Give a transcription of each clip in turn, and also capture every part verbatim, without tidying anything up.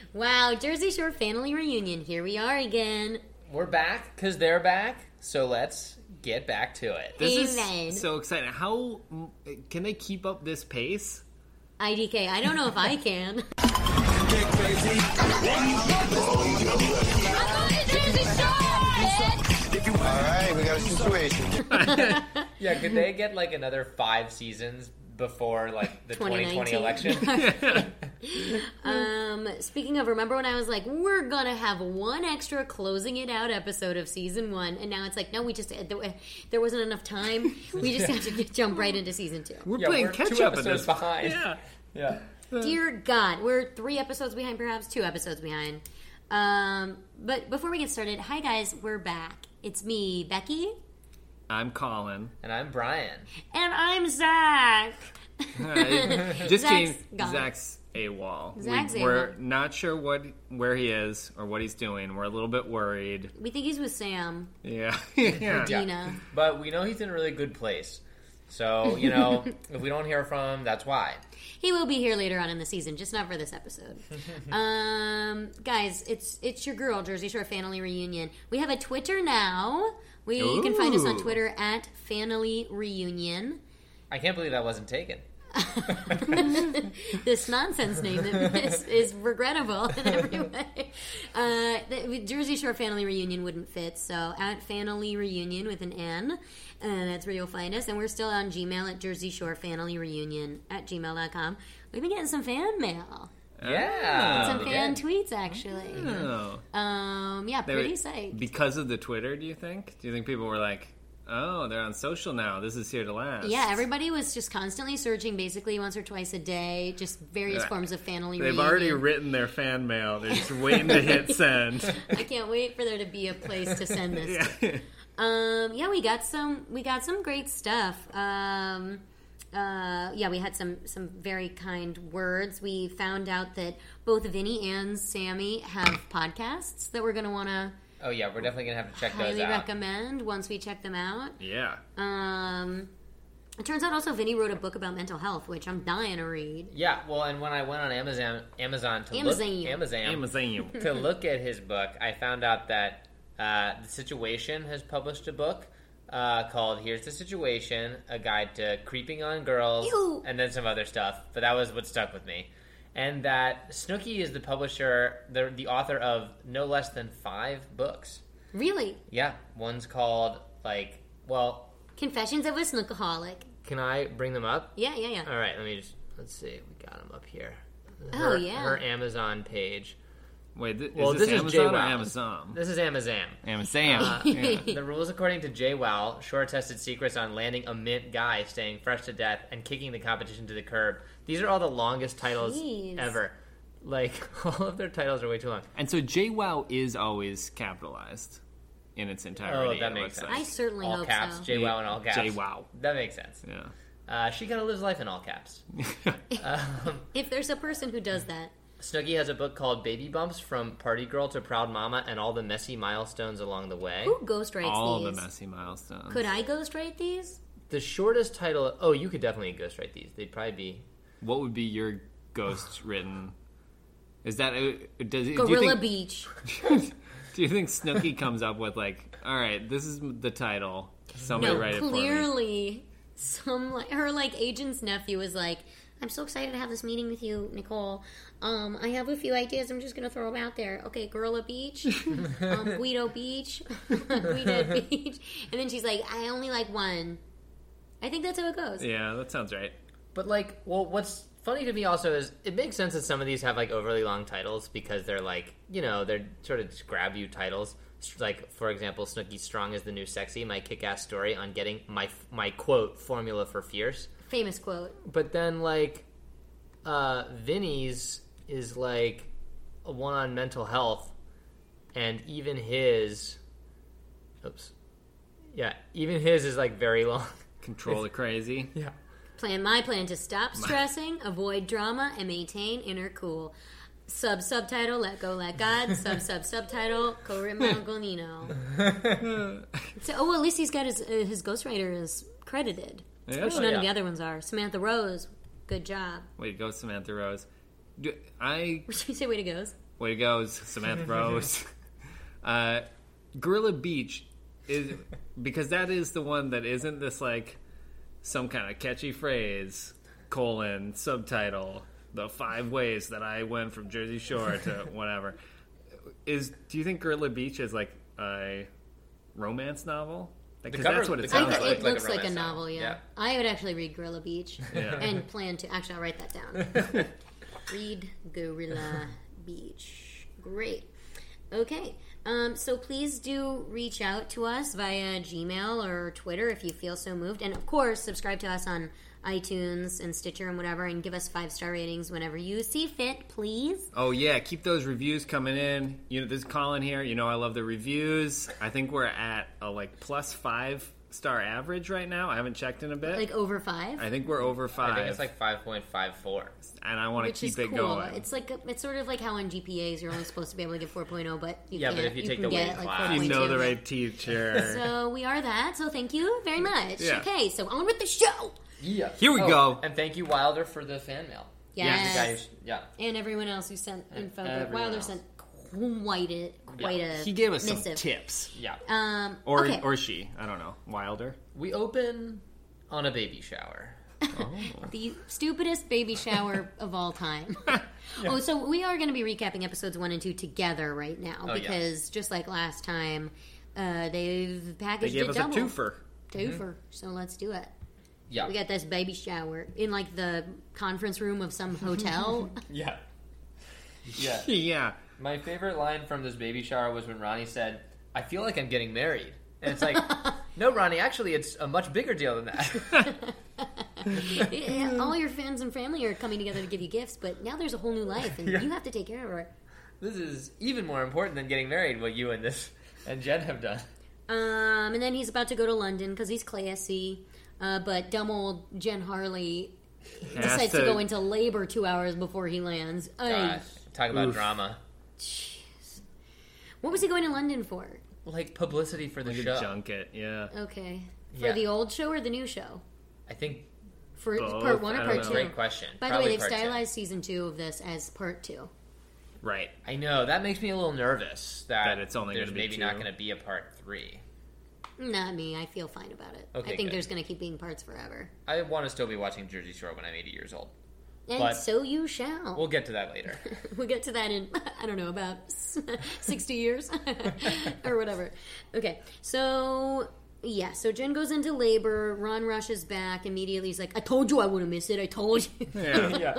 Wow, Jersey Shore Family Reunion. Here we are again. We're back because they're back, so let's get back to it. This Amen. is so exciting. How can they keep up this pace? I D K, I don't know if I can. Alright, we got a situation. Yeah, could they get like another five seasons before like the twenty twenty election? um, speaking of, remember when I was like, we're gonna have one extra closing it out episode of season one, and now it's like, no, we just there wasn't enough time. We just have to get, jump right into season two. We're Yeah, playing we're catch two up at episodes this. behind. Yeah. Yeah. Dear God, we're three episodes behind, perhaps two episodes behind. Um, but before we get started, hi guys, we're back. It's me, Becky, I'm Colin. And I'm Brian. and I'm Zach. Hi. Just Zach's kidding. gone. Zach's AWOL. Zach's we, We're AWOL. not sure what where he is or what he's doing. We're a little bit worried. We think he's with Sam. Yeah. yeah. Dina. But we know he's in a really good place. So, you know, if we don't hear from him, that's why. He will be here later on in the season, just not for this episode. um, guys, it's it's your girl, Jersey Shore Family Reunion. We have a Twitter now. We you can find us on Ooh. Twitter at Family Reunion. I can't believe that wasn't taken. This nonsense name is, is regrettable in every way. Uh, the, Jersey Shore Family Reunion wouldn't fit, so at Family Reunion with an N, uh, that's where you'll find us. And we're still on Gmail at Jersey Shore Family Reunion at gmail dot com. We've been getting some fan mail. Yeah. Some we fan did. tweets, actually. Oh. Um, yeah, They pretty were- psyched. Because of the Twitter, do you think? Do you think people were like, oh, they're on social now. This is here to last. Yeah, everybody was just constantly searching, basically once or twice a day, just various Yeah. forms of family They've reunion. already written their fan mail. They're just waiting to hit send. I can't wait for there to be a place to send this to. Yeah. Um, yeah, we got some. We got some great stuff. Um, uh, yeah, we had some some very kind words. We found out that both Vinny and Sammy have podcasts that we're going to want to Oh, yeah, we're definitely going to have to check those highly out. recommend once we check them out. Yeah. Um, it turns out also Vinny wrote a book about mental health, which I'm dying to read. Yeah, well, and when I went on Amazon Amazon to Amazon. look Amazon, Amazon. to look at his book, I found out that uh, The Situation has published a book uh, called Here's the Situation, a guide to creeping on girls, Ew. and then some other stuff, but that was what stuck with me. And that Snooki is the publisher, the, the author of no less than five books. Really? Yeah, one's called, like, well, Confessions of a Snookaholic. can I bring them up? Yeah, yeah, yeah. All right, let me just, let's see, we got them up here. Oh, Her- yeah. Her Amazon page. Wait, th- Well, is this, this is Amazon or JWoww. Amazon? This is Amazon. Amazon. Uh, yeah. The rules according to JWoww, short-tested secrets on landing a mint guy, staying fresh to death, and kicking the competition to the curb. These are all the longest titles Jeez. ever. Like, all of their titles are way too long. And so JWoww is always capitalized in its entirety. Oh, that it makes looks sense. I certainly all hope caps, so. JWoww in all caps. JWoww. That makes sense. Yeah. Uh, she kind of lives life in all caps. um, If there's a person who does that. Snooki has a book called Baby Bumps, From Party Girl to Proud Mama, and All the Messy Milestones Along the Way. Who ghostwrites All these? the messy milestones. Could I ghostwrite these? The shortest title... Oh, you could definitely ghostwrite these. They'd probably be... What would be your ghost written? Is that uh, does it, Gorilla do you think, Beach. Do you think Snooki comes up with like, all right, this is the title. Somebody No, write it for me. clearly, some like her like agent's nephew was like, "I'm so excited to have this meeting with you, Nicole. Um, I have a few ideas. I'm just gonna throw them out there. Okay, Gorilla Beach, um, Guido Beach, Guido Beach." And then she's like, "I only like one." I think that's how it goes. Yeah, that sounds right. But, like, well, what's funny to me also is it makes sense that some of these have, like, overly long titles because they're, like, you know, they're sort of just grab-you titles. Like, for example, Snooki Strong is the New Sexy, my kick-ass story on getting my, my quote, formula for fierce. Famous quote. But then, like, uh, Vinny's is, like, a one on mental health, and even his... Oops. Yeah, even his is, like, very long. Control the crazy. Yeah. Plan my plan to stop stressing, avoid drama, and maintain inner cool. Sub subtitle: Let go, let God. Sub sub subtitle: Co-written by Uncle Nino. So, oh, well, at least he's got his uh, his ghostwriter is credited, Yeah. which Oh, none yeah. of the other ones are. Samantha Rose, good job. Wait, go Samantha Rose. Do, I What should we say? Way to goes. way to go, Samantha Rose. uh, Gorilla Beach is because that is the one that isn't this like some kind of catchy phrase colon subtitle the five ways that I went from Jersey Shore to whatever. Is do you think Gorilla Beach is like a romance novel? Because cover- that's what the it I sounds think like. it like a looks like a romance novel, novel, yeah. yeah. I would actually read Gorilla Beach Yeah. and plan to. Actually, I'll write that down. Read Gorilla Beach. Great. Okay. Um, so please do reach out to us via Gmail or Twitter if you feel so moved. And of course, subscribe to us on iTunes and Stitcher and whatever, and give us five-star ratings whenever you see fit, please. Oh yeah, keep those reviews coming in. You know, this is Colin here. You know, I love the reviews. I think we're at a like plus five star average right now. I haven't checked in a bit. Like over five, I think we're over five. I think it's like five point five four. and I want to which keep is it cool. going. It's like a, it's sort of like how on G P As you're only supposed to be able to get four point oh, but you Yeah, can't. but if you take can the get weight like class- four you point two. know the right teacher. So we are that. So thank you very much. Yeah. Okay, so on with the show. Yeah. Here we Oh, go. And thank you, Wilder, for the fan mail. Yes. The guy who- yeah. And everyone else who sent info. But everyone Wilder else. sent quite a quite a He gave us some missive. tips, Yeah. Um, or okay. or she. I don't know. Wilder. We open on a baby shower. The stupidest baby shower of all time. Oh, so we are going to be recapping episodes one and two together right now Oh, because just like last time, uh, they've They packaged gave it us double. a twofer. Twofer. So let's do it. Yeah. We got this baby shower in like the conference room of some hotel. Yeah. Yeah. Yeah. My favorite line from this baby shower was when Ronnie said, I feel like I'm getting married. And it's like, no, Ronnie, actually, it's a much bigger deal than that. Yeah, all your friends and family are coming together to give you gifts, but now there's a whole new life, and Yeah. you have to take care of her. This is even more important than getting married, what you and this and Jen have done. Um, and then he's about to go to London because he's classy, uh, but dumb old Jen Harley Has decides to... to- go into labor two hours before he lands. Ay, Gosh, talk about Oof. drama. jeez. What was he going to London for? Like publicity for the Like a show. junket. Yeah. Okay. For Yeah. the old show or the new show? I think For Both? part one or I part don't two? know. great question. By Probably the way, they've part two. stylized season two of this as part two. Right. I know that makes me a little nervous that, That it's only there's gonna be maybe two. not going to be a part three. Not me. I feel fine about it. Okay, I think good. there's going to keep being parts forever. I want to still be watching Jersey Shore when I'm eighty years old. And But- so you shall. We'll get to that later. We'll get to that in, I don't know, about sixty years or whatever. Okay, so yeah, so Jen goes into labor. Ron rushes back immediately. He's like, I told you I wouldn't miss it. I told you. Yeah. yeah.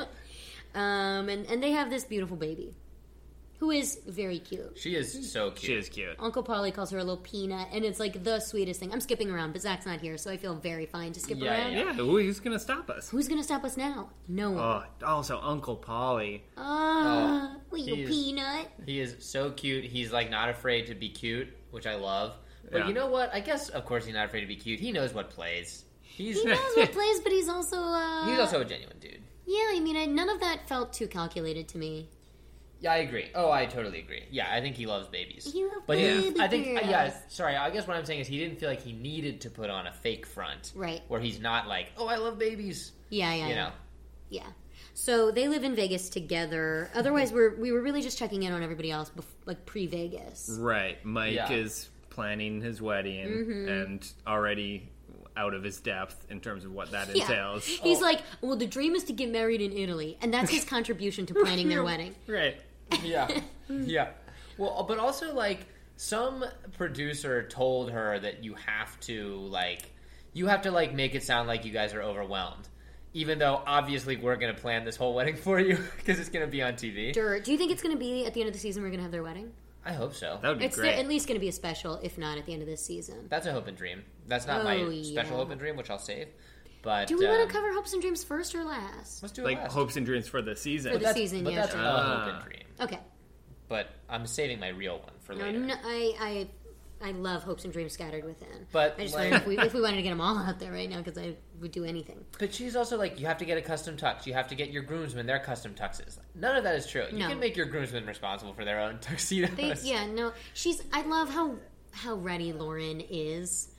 Um, and, and they have this beautiful baby who is very cute. She is so cute. She is cute. Uncle Polly calls her a little peanut, and it's like the sweetest thing. I'm skipping around, but Zach's not here, so I feel very fine to skip Yeah, around. yeah. Yeah. Who- Who's gonna stop us? Who's going to stop us now? No one. Oh, also Uncle Polly. Ah, little he's- peanut. He is so cute. He's like not afraid to be cute, which I love. But Yeah. you know what? I guess of course he's not afraid to be cute. He knows what plays. He's He knows what plays, but he's also uh, he's also a genuine dude. yeah. I mean, I, none of that felt too calculated to me. Yeah, I agree. Oh, I totally agree. Yeah, I think he loves babies. You love but he- baby I think girls. yeah. Sorry, I guess what I'm saying is he didn't feel like he needed to put on a fake front, Right. Where he's not like, oh, I love babies. Yeah, yeah, You yeah. know. Yeah. So they live in Vegas together. Otherwise, we're we were really just checking in on everybody else, bef- like pre-Vegas. Right. Mike Yeah. is planning his wedding Mm-hmm. and already out of his depth in terms of what that Yeah. entails. He's like, well, the dream is to get married in Italy, and that's his contribution to planning their wedding. Right. Yeah, yeah. Well, but also like some producer told her that you have to like you have to like make it sound like you guys are overwhelmed, even though obviously we're gonna plan this whole wedding for you because it's gonna be on T V. Sure. Do you think it's going to be at the end of the season we're going to have their wedding? I hope so. That would be It's great. at least going to be a special, if not at the end of this season. That's a hope and dream. That's not Oh, my yeah. special hope and dream, which I'll save. But Do we um, want to cover hopes and dreams first or last? Let's do it like last. hopes and dreams for the season. For the That's- season, but yeah, that's sure. a Ah. hope and dream. Okay. But I'm saving my real one for No, later. no, I, I, I love hopes and dreams scattered within. But, I just like- wondered if we, if we wanted to get them all out there right now, because I would do anything. But she's also like, you have to get a custom tux. You have to get your groomsmen their custom tuxes. None of that is true. You No. can make your groomsmen responsible for their own tuxedos. They, yeah, no, she's. I love how how ready Lauren is.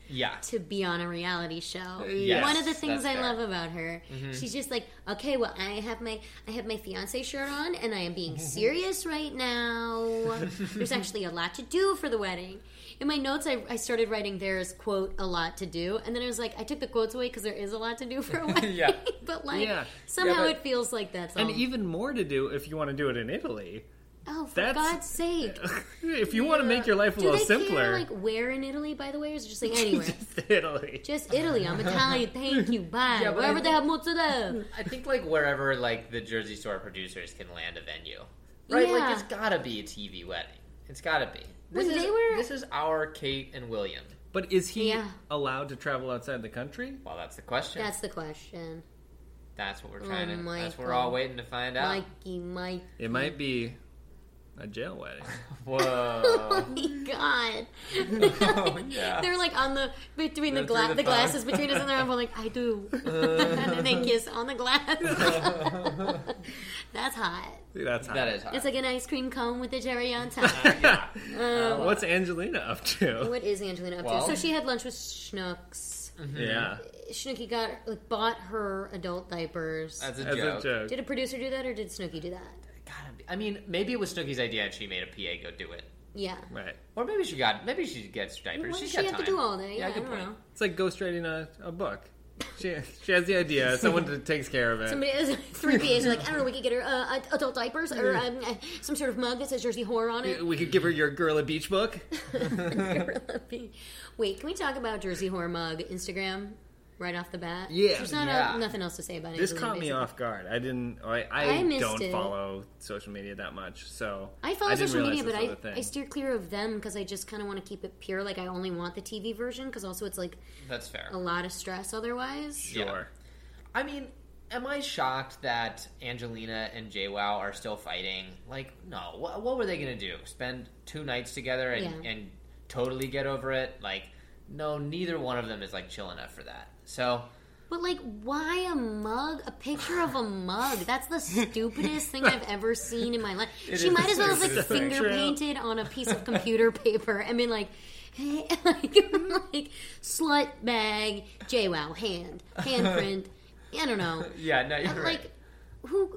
Yeah. to be on a reality show. Yes, One of the things that's I fair. love about her, she's just like, okay, well, I have my I have my fiance shirt on, and I am being serious right now. There's actually a lot to do for the wedding. In my notes, I, I started writing there's, quote, a lot to do. And then I was like, I took the quotes away because there is a lot to do for a wedding. Yeah. But, like, Yeah. somehow Yeah, but- it feels like that's all. And even more to do if you want to do it in Italy. oh, for that's- God's sake. If you want to make your life a Do little they simpler, care, like, where in Italy, by the way? Or is it just, like, anywhere? Italy. Just Italy. I'm Italian. Thank you. Bye. Yeah, but Wherever I- they have mozzarella. I think like wherever like the Jersey Shore producers can land a venue, right? Yeah. Like it's gotta be a T V wedding. It's gotta be. This When is they were- this is our Kate and William. But is he Yeah. allowed to travel outside the country? Well, that's the question. That's the question. That's what we're trying Oh, to. That's what we're Michael. all waiting to find out. Mikey, Mike. It might be a jail wedding. Whoa. Oh my God. Oh, yeah. They're like on the between the They're through glass, the the, phone. glasses between us, and they're all like, "I do," and then they kiss on the glass. That's hot. That's hot. That is hot. It's like an ice cream cone with the cherry on top. yeah. Uh, what's Angelina up to? What is Angelina up Well- to? So she had lunch with Schnooks. Yeah, Snooki got like bought her adult diapers. That's a as joke. a joke. Did a producer do that, or did Snooki do that? Gotta be. I mean, maybe it was Snooki's idea and she made a P A go do it. Yeah. Right. Or maybe she got. Maybe she gets diapers. What She's does she got have time. to do all day? Yeah, I good don't point. know. It's like ghostwriting a, a book. She she has the idea. Someone takes care of it. Somebody, three P As are like, I don't know, we could get her uh, adult diapers or um, uh, some sort of mug that says Jersey Horror on it. We could give her your Gorilla Beach book. Wait, can we talk about Jersey Horror mug Instagram right off the bat? Yeah. There's not Yeah. a, nothing else to say about it. This caught me off guard. I didn't. I, I, I missed don't it. follow social media that much, so I follow didn't social media, realize but this I, was a thing. I steer clear of them because I just kind of want to keep it pure. Like, I only want the T V version because also it's like That's fair. a lot of stress otherwise. Sure. I mean, am I shocked that Angelina and JWoww are still fighting? Like, no. What, what were they going to do? Spend two nights together and, Yeah. and totally get over it? Like, no, neither one of them is, like, chill enough for that. So, But, like, why a mug? A picture of a mug? That's the stupidest thing I've ever seen in my life. It She is might the as well have, like, stupidest finger picture. painted on a piece of computer paper and been like, hey, like, like, slut bag, JWoww, hand, handprint. I don't know. yeah, no, you're Like, right. who...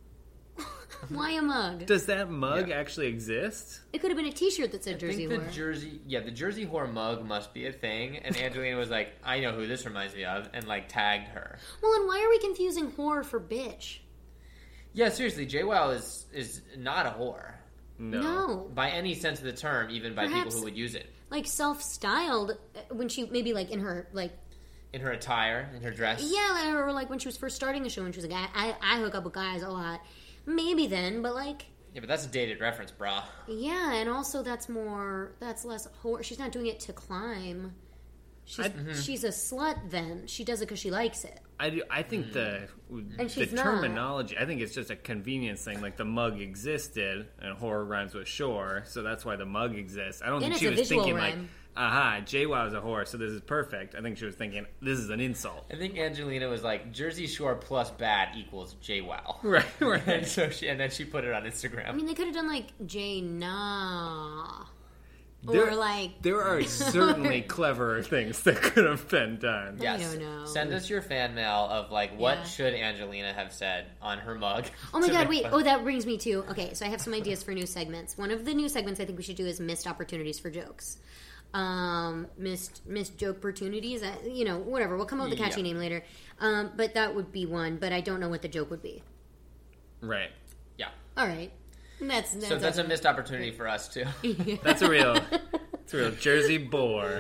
Why a mug? Does that mug Yeah. actually exist? It could have been a T-shirt that said I Jersey think the Horror. Jersey, yeah, the Jersey Horror mug must be a thing. And Angelina was like, I know who this reminds me of, and, like, tagged her. Well, and why are we confusing whore for bitch? Yeah, seriously, JWoww is, is not a whore. No. No. By any sense of the term, even by Perhaps- people who would use it. Like, self-styled uh, when she, maybe, like, in her, like, In her attire, in her dress. yeah, or, like, when she was first starting the show and she was like, I, I, I hook up with guys a lot. Maybe then, but, like, Yeah, but that's a dated reference, brah. yeah, and also that's more, that's less whore. She's not doing it to climb. She's, I- she's a slut then. She does it because she likes it. I, do, I think the And the she's not. terminology. I think it's just a convenience thing. Like the mug existed, and horror rhymes with shore, so that's why the mug exists. I don't And think it's she a was visual thinking rhyme. like, "Aha, JWoww is a whore, so this is perfect." I think she was thinking, "This is an insult." I think Angelina was like, Jersey Shore plus bad equals JWoww. Right, And right. so she, and then she put it on Instagram. I mean, they could have done, like, J Nah. There- Or, like, There are certainly cleverer things that could have been done. I yes. don't know. Send us your fan mail of like what Yeah. should Angelina have said on her mug. Oh my to god, make wait. fun- Oh, that brings me to. Okay, so I have some ideas for new segments. One of the new segments I think we should do is missed opportunities for jokes. Um, missed missed joke opportunities. Uh, you know, whatever. We'll come up with a catchy Yeah. name later. Um, but that would be one. But I don't know what the joke would be. Right. Yeah. All right, that's, that's So that's a missed opportunity for us too. That's a real, it's a real Jersey bore.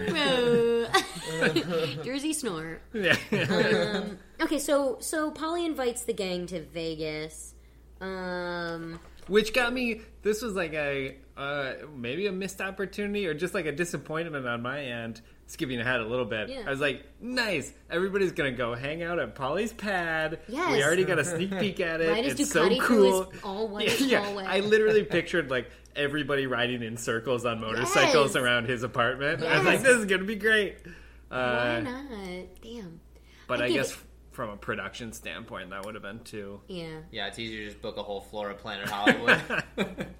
Jersey snore. Yeah. Um, okay, so so Polly invites the gang to Vegas. Um, Which got me. This was like a uh, maybe a missed opportunity or just like a disappointment on my end. Skipping ahead a little bit, Yeah. I was like, "Nice! Everybody's gonna go hang out at Polly's pad. Yes. We already got a sneak peek at it. Right as it's so Ducati through cool. his all white yeah, hallway. I literally pictured like everybody riding in circles on motorcycles Yes. around his apartment. I was Yes. like, "This is gonna be great." why Uh, not? Damn. but I I, get guess it. from a production standpoint, that would have been too. Yeah. Yeah, it's easier to just book a whole floor of Planet Hollywood. I would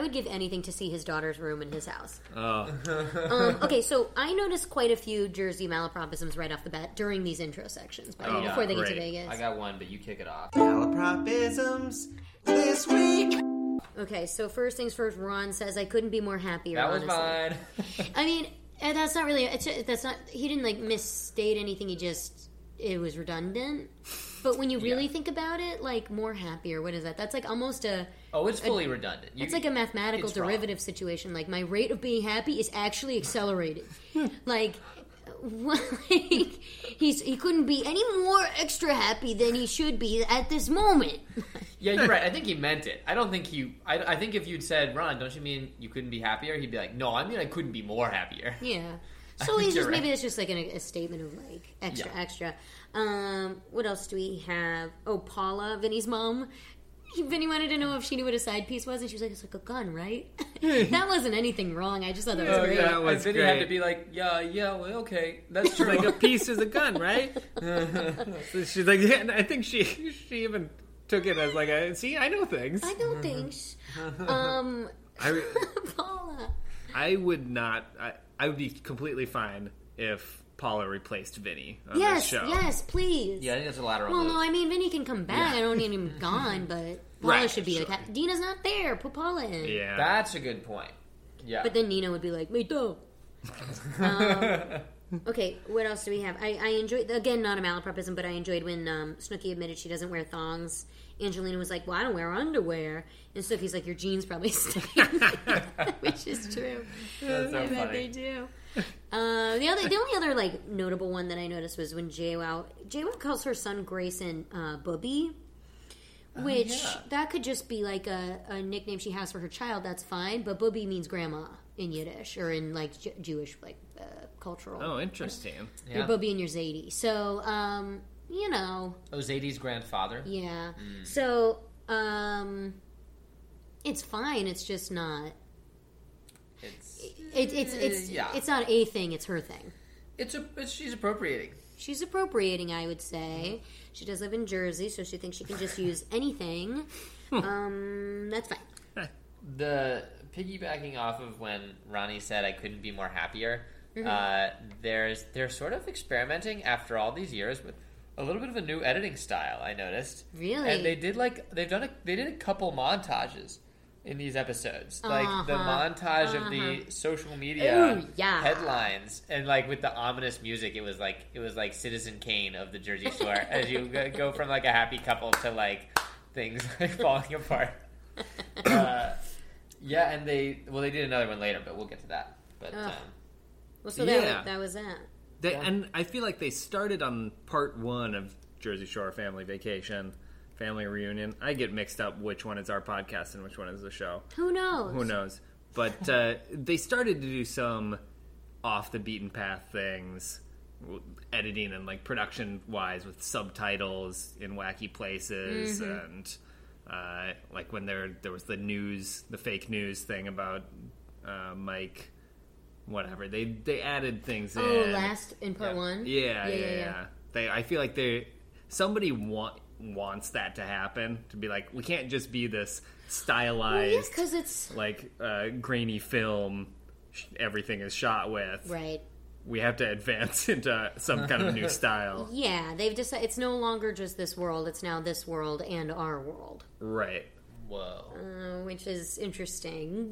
would give anything to see his daughter's room in his house. Oh, Um, okay, so I noticed quite a few Jersey malapropisms right off the bat during these intro sections, by the way, Oh, before they get great. to Vegas. I got one, but you kick it off. Malapropisms this week. Okay, so first things first, Ron says, I couldn't be more happier, That was honestly. mine. I mean, uh, that's not really, it's, that's not, he didn't, like, misstate anything, he just, it was redundant. But when you really Yeah. think about it, like, more happier, what is that? That's, like, almost a, Oh, it's fully redundant. You- it's like a mathematical it's wrong. derivative situation. Like, my rate of being happy is actually accelerated. like, what, like, he's, he couldn't be any more extra happy than he should be at this moment. Yeah, you're right. I think he meant it. I don't think he. I, I think if you'd said, "Ron, don't you mean you couldn't be happier?" He'd be like, "No, I mean I couldn't be more happier." Yeah. I So think he's you're just, maybe right. it's just like an, a statement of like extra, Yeah. extra. Um, what else do we have? Oh, Paula, Vinny's mom. He, Vinny wanted to know if she knew what a side piece was, and she was like, "It's like a gun, right?" That wasn't anything wrong. I just thought that was Oh, great. yeah. That was and Vinny had great. to be like, "Yeah, yeah, well, okay, that's true." like a piece is a gun, right? So she's like, yeah, and I think she she even took it as like a see, I know things. I know things. Um, I, Paula. I would not. I, I would be completely fine if Paula replaced Vinny on Yes, this show. yes, please. yeah, I think that's a lateral Well, move. no, I mean Vinny can come back. I don't need him gone, but Paula Right, should be sure. like, Dina's not there. Put Paula in. Yeah. That's a good point. Yeah, But then Nina would be like, me too. um, okay, what else do we have? I, I enjoyed, again, not a malapropism, but I enjoyed when um, Snooki admitted she doesn't wear thongs. Angelina was like, well, I don't wear underwear. And Snooki's like, your jeans probably stink. Which is true. that's so I bet they funny. do. Uh, the other, the only other like notable one that I noticed was when JWoww, JWoww calls her son Grayson uh, Bubby. Which, yeah. that could just be like a, a nickname she has for her child, that's fine. But Bubby means grandma in Yiddish, or in like J- Jewish, like, uh, cultural. Oh, interesting. Your Yeah. Bubby and your Zadie. So, um, you know, Oh, Zadie's grandfather. yeah. Mm. So, um, it's fine. It's just not. It's It, it's it's yeah. it's not a thing. It's her thing. it's a it's, she's appropriating. She's appropriating, I would say. She does live in Jersey, so she thinks she can just use anything. um, that's fine. The piggybacking off of when Ronnie said I couldn't be more happier. Mm-hmm. Uh, there's they're sort of experimenting after all these years with a little bit of a new editing style. I noticed. Really? And they did like they've done a they did a couple montages in these episodes, like the Uh-huh. montage of Uh-huh. the social media Ooh, yeah. headlines, and like with the ominous music, it was like it was like Citizen Kane of the Jersey Shore as you go- go from like a happy couple to like things like falling apart. Uh, yeah, and they well they did another one later, but we'll get to that. But Ugh. um, Well, so that, Yeah. was, that was that. They, Yeah. And I feel like they started on part one of Jersey Shore Family Vacation, Family Reunion. I get mixed up which one is our podcast and which one is the show. Who knows? Who knows? But uh, they started to do some off the beaten path things, w- editing and like production wise with subtitles in wacky places, Mm-hmm. and uh, like when there there was the news, the fake news thing about uh, Mike. Whatever they they added things Oh, in. last in part Yeah. one? Yeah, yeah, yeah. They, I feel like they somebody want, wants that to happen, to be like, we can't just be this Well, yeah, stylized, because it's... like uh, grainy film. sh- Everything is shot with. Right. We have to advance into some kind of new style. Yeah, they've decided it's no longer just this world, it's now this world and our world, Right. whoa, uh, which is interesting.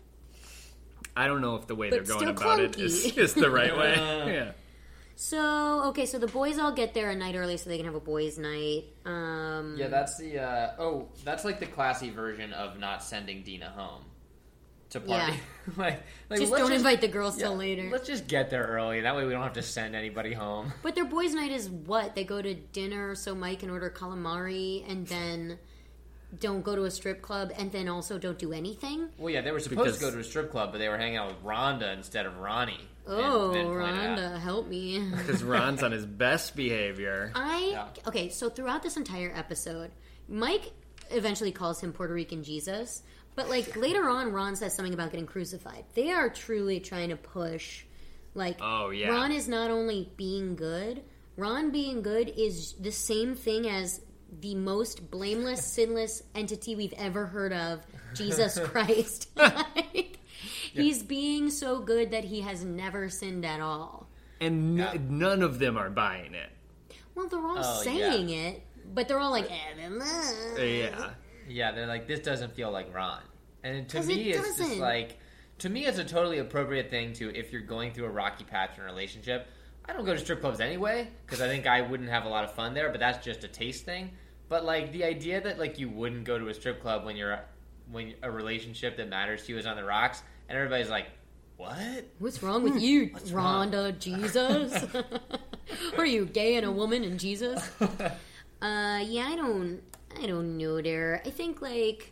I don't know if the way But they're going still about it clunky. is, is the right way. Yeah. So, okay, so the boys all get there a night early so they can have a boys' night. Um, yeah, that's the uh, oh that's like the classy version of not sending Dina home to party. Yeah. like, like just let's don't invite the girls yeah, till later. Let's just get there early. That way we don't have to send anybody home. But their boys' night is what? They go to dinner so Mike can order calamari and then don't go to a strip club and then also don't do anything? Well, yeah, they were supposed Because- to go to a strip club, but they were hanging out with Rhonda instead of Ronnie. Oh, Vin- Vin pointed out. Rhonda, help me. Because Ron's on his best behavior. I Yeah. okay, so throughout this entire episode, Mike eventually calls him Puerto Rican Jesus, but like later on, Ron says something about getting crucified. They are truly trying to push, like, Oh, yeah. Ron is not only being good. Ron being good is the same thing as the most blameless, sinless entity we've ever heard of, Jesus Christ. Like, he's being so good that he has never sinned at all. And n- none of them are buying it. Well, they're all Oh, saying yeah. it, but they're all like, eh, nah, nah. Yeah. Yeah, they're like, this doesn't feel like Ron. And to 'Cause me, it it's just doesn't. like, to me, it's a totally appropriate thing to, if you're going through a rocky patch in a relationship. I don't go to strip clubs anyway, because I think I wouldn't have a lot of fun there, but that's just a taste thing. But, like, the idea that, like, you wouldn't go to a strip club when you're, when a relationship that matters to you is on the rocks, and everybody's like, what? What's wrong with you, wrong? Rhonda Jesus? Are you gay and a woman and Jesus? Uh, yeah, I don't, I don't know there. I think, like,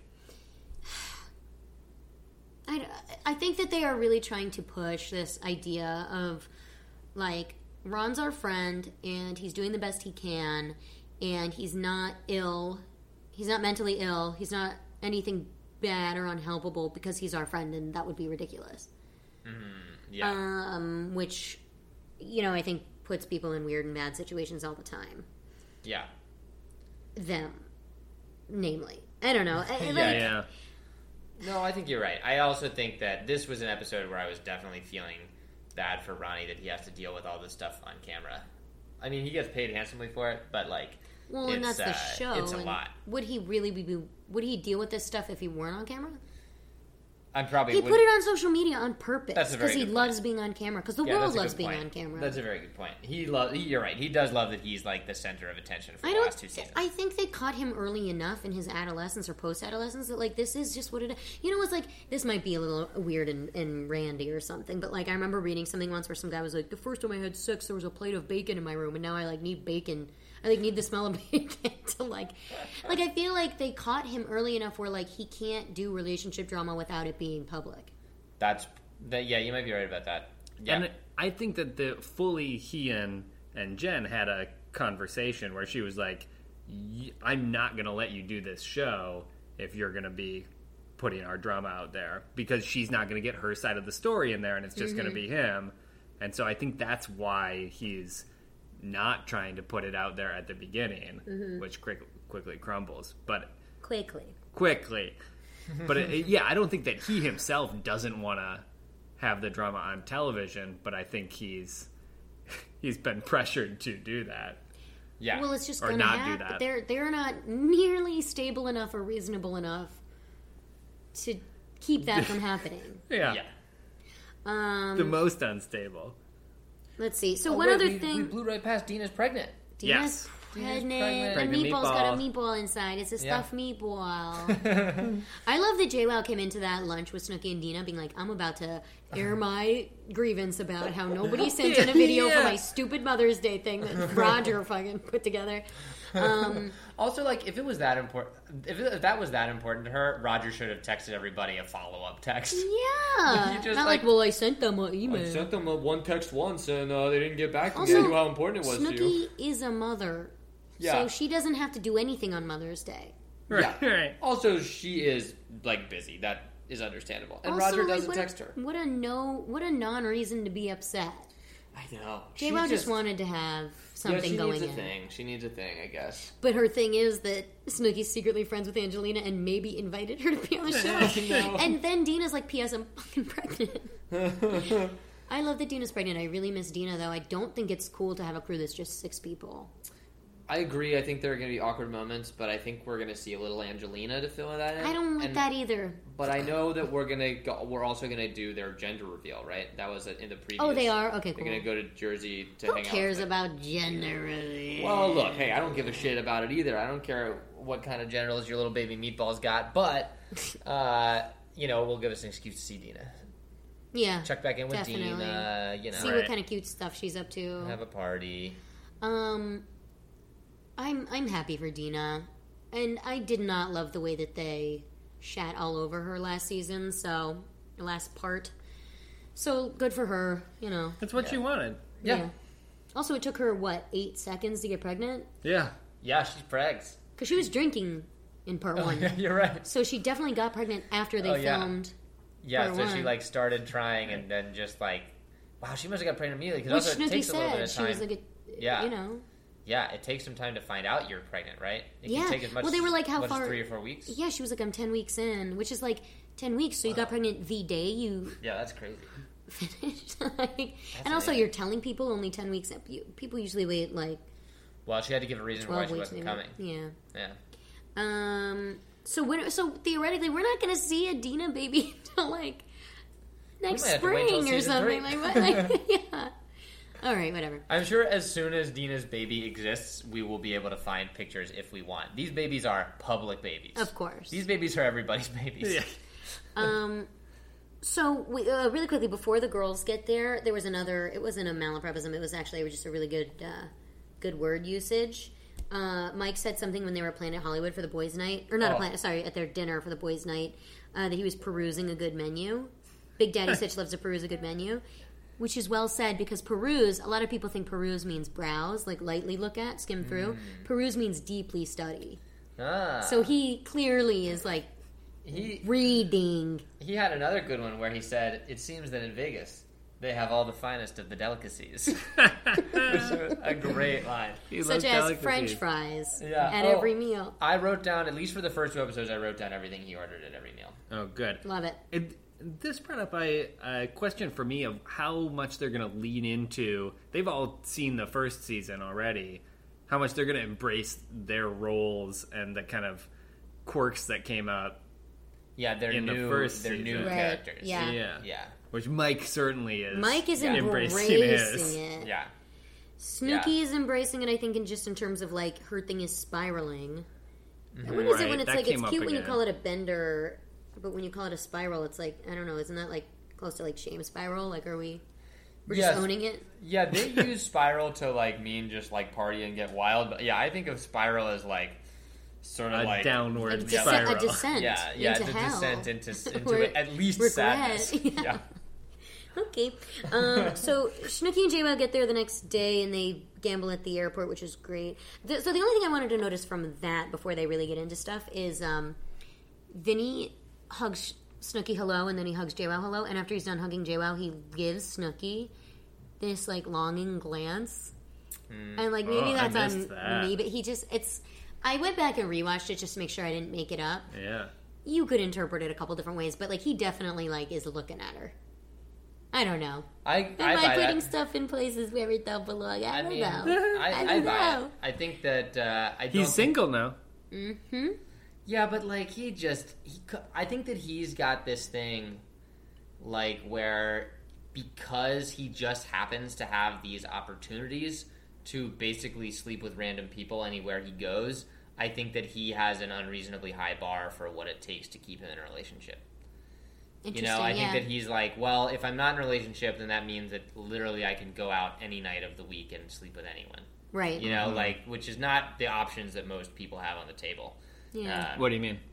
I, I think that they are really trying to push this idea of, like, Ron's our friend, and he's doing the best he can, and he's not ill. He's not mentally ill. He's not anything bad or unhelpable because he's our friend, and that would be ridiculous. Yeah. Um, which, you know, I think puts people in weird and bad situations all the time. yeah. Them, namely. I don't know. I, Yeah, like, Yeah. No, I think you're right. I also think that this was an episode where I was definitely feeling bad for Ronnie that he has to deal with all this stuff on camera. I mean, he gets paid handsomely for it, but, like, Well, and it's, that's the uh, show. it's a and lot. Would he really be? Would he deal with this stuff if he weren't on camera? I'm probably He would- put it on social media on purpose That's a very because he good loves being on camera. Because the Yeah, world that's a loves good being point. on camera. That's a very good point. He loves. You're right. He does love that he's like the center of attention for I the don't. last two seasons. I think they caught him early enough in his adolescence or post-adolescence that, like, this is just what it is. You know, it's like, this might be a little weird and, and randy or something, but, like, I remember reading something once where some guy was like, the first time I had sex, there was a plate of bacon in my room, and now I, like, need bacon. I, like, need the smell of bacon to, like... Like, I feel like they caught him early enough where, like, he can't do relationship drama without it being public. That's that. Yeah, you might be right about that. Yeah. And I think that the fully he and, and Jen had a conversation where she was like, "Y- I'm not going to let you do this show if you're going to be putting our drama out there, because she's not going to get her side of the story in there and it's just going to be him." And so I think that's why he's not trying to put it out there at the beginning, which quick, quickly crumbles. But Quickly. quickly. But it, it- yeah, I don't think that he himself doesn't want to have the drama on television, but I think he's he's been pressured to do that. yeah. Well, it's just Or going to not do happen. that. They're they're not nearly stable enough or reasonable enough to keep that from happening. Yeah, yeah. Um, the most unstable. let's see. So Oh, one wait, other we, thing. we blew right past Dina's pregnant. Dina's Yes. pregnant. pregnant. A Pregnant meatball's got a meatball. meatball inside. It's a Yeah. stuffed meatball. I love that JWoww came into that lunch with Snooki and Dina being like, I'm about to air my grievance about how nobody sent in a video Yeah. for my stupid Mother's Day thing that Roger fucking put together. Um, Also, like, if it was that important, if, it, if that was that important to her, Roger should have texted everybody a follow up text. yeah. You just, Not like- like, well, I sent them an email. them a one text once, and uh, they didn't get back to Also, Snooki Snooki is a mother. Yeah. So she doesn't have to do anything on Mother's Day. Yeah. Right. Also, she is like busy. That is understandable. And Also, Roger like, doesn't what a- text her. What a no, what a non-reason to be upset. I know. JWoww just wanted to have something yeah, she going needs a in. thing. She needs a thing, I guess. But her thing is that Snooki's secretly friends with Angelina and maybe invited her to be on the show. And then Dina's like, P S I'm fucking pregnant. I love that Dina's pregnant. I really miss Dina, though. I don't think it's cool to have a crew that's just six people. I agree. I think there are going to be awkward moments, but I think we're going to see a little Angelina to fill that in. I don't want And- that either. But I know that we're gonna go, we're also gonna do their gender reveal, right? That was in the preview. Oh, they are? Okay, They're cool. gonna go to Jersey to Who hang cares out. with about gender reveal? Well, look, hey, I don't give a shit about it either. I don't care what kind of genitals your little baby meatballs got, but uh, you know, we'll give us an excuse to see Dina. Yeah. Check back in with Definitely. Dina. You know, See what kind of cute stuff she's up to. have a party. Um, I'm I'm happy for Dina, and I did not love the way that they shat all over her last season. So last part, so good for her. You know. That's what Yeah. she wanted. Yeah, Also, it took her what eight seconds to get pregnant Yeah. yeah, she's pregs. because she was drinking in part one. You're right. So she definitely got pregnant after they Oh, yeah. filmed. Yeah, Part so she one. like started trying and then just like, wow, she must have got pregnant immediately Which because also it Snooki takes a little bit said of she time. was like, a, Yeah. you know, yeah, it takes some time to find out you're pregnant, right? It Yeah. can take as much, Well, they were like, how much far- as three or four weeks. Yeah, she was like, I'm ten weeks in, which is like ten weeks. So you got pregnant the day you Yeah, that's crazy. finished. like, and also, amazing. you're telling people only ten weeks. People usually wait like Well, she had to give a reason why twelve she weeks. wasn't maybe. coming. Yeah. Yeah. Um. So when? So theoretically, we're not going to see a Dina baby until like next might have to wait till spring or season something. three. Like what? Like, yeah. All right. Whatever. I'm sure as soon as Dina's baby exists, we will be able to find pictures if we want. These babies are public babies. Of course. These babies are everybody's babies. Yeah. Um. So we, uh, really quickly before the girls get there, there was another. It wasn't a malapropism. It was actually it was just a really good, uh, good word usage. Uh, Mike said something when they were at Planet Hollywood for the boys' night, or not Oh. a Planet. Sorry, at their dinner for the boys' night, uh, that he was perusing a good menu. Big Daddy Sitch loves to peruse a good menu, which is well said because peruse. A lot of people think peruse means browse, like lightly look at, skim through. Mm. Peruse means deeply study. Ah. So he clearly is like he reading. he had another good one where he said, "It seems that in Vegas they have all the finest of the delicacies." Which was a great line. He Such loves as delicacies. French fries Yeah. at Oh. every meal. I wrote down, at least for the first two episodes, I wrote down everything he ordered at every meal. Oh, good. Love it. It, this brought up a, a question for me of how much they're going to lean into. They've all seen the first season already. How much they're going to embrace their roles and the kind of quirks that came out, Yeah, they're In the new. first they're new season. Right, characters. yeah. yeah, yeah, which Mike certainly is. Mike is Yeah. embracing his. it. yeah. Snooki Yeah. is embracing it, I think, in just in terms of like her thing is spiraling. Mm-hmm. And What is it Right, when it's that like it's came up cute when you again. call it a bender, but when you call it a spiral, it's like I don't know. Isn't that like close to like shame spiral? Like, are we? We're Yes. just owning it. Yeah, they use spiral to like mean just like party and get wild, but yeah, I think of spiral as like sort of a like downward Like descent, spiral. a descent yeah, yeah, into the hell. descent into into Or at least regret. sadness. Yeah. Yeah. Okay. Um, so Snooki and J-Wow get there the next day and they gamble at the airport, which is great. The, so the only thing I wanted to notice from that before they really get into stuff is um, Vinny hugs Snooki hello and then he hugs J-Wow hello. And after he's done hugging J-Wow, he gives Snooki this like longing glance. And like maybe Oh, I that's missed on that. me, but he just, it's, I went back and rewatched it just to make sure I didn't make it up. Yeah. You could interpret it a couple different ways, but like he definitely like is looking at her. I don't know. I, Am I I, buy putting that. stuff in places where it don't belong? I, I don't mean, know. I, I I, don't buy know. it. I think that uh, I don't He's think- single now. Mm-hmm. Yeah, but like he just, he, co- I think that he's got this thing, like where because he just happens to have these opportunities to basically sleep with random people anywhere he goes. I think that he has an unreasonably high bar for what it takes to keep him in a relationship. You Interesting. know, I yeah. think that he's like, well, if I'm not in a relationship, then that means that literally I can go out any night of the week and sleep with anyone. right. You know, like which is not the options that most people have on the table. Yeah. Uh, What do you mean?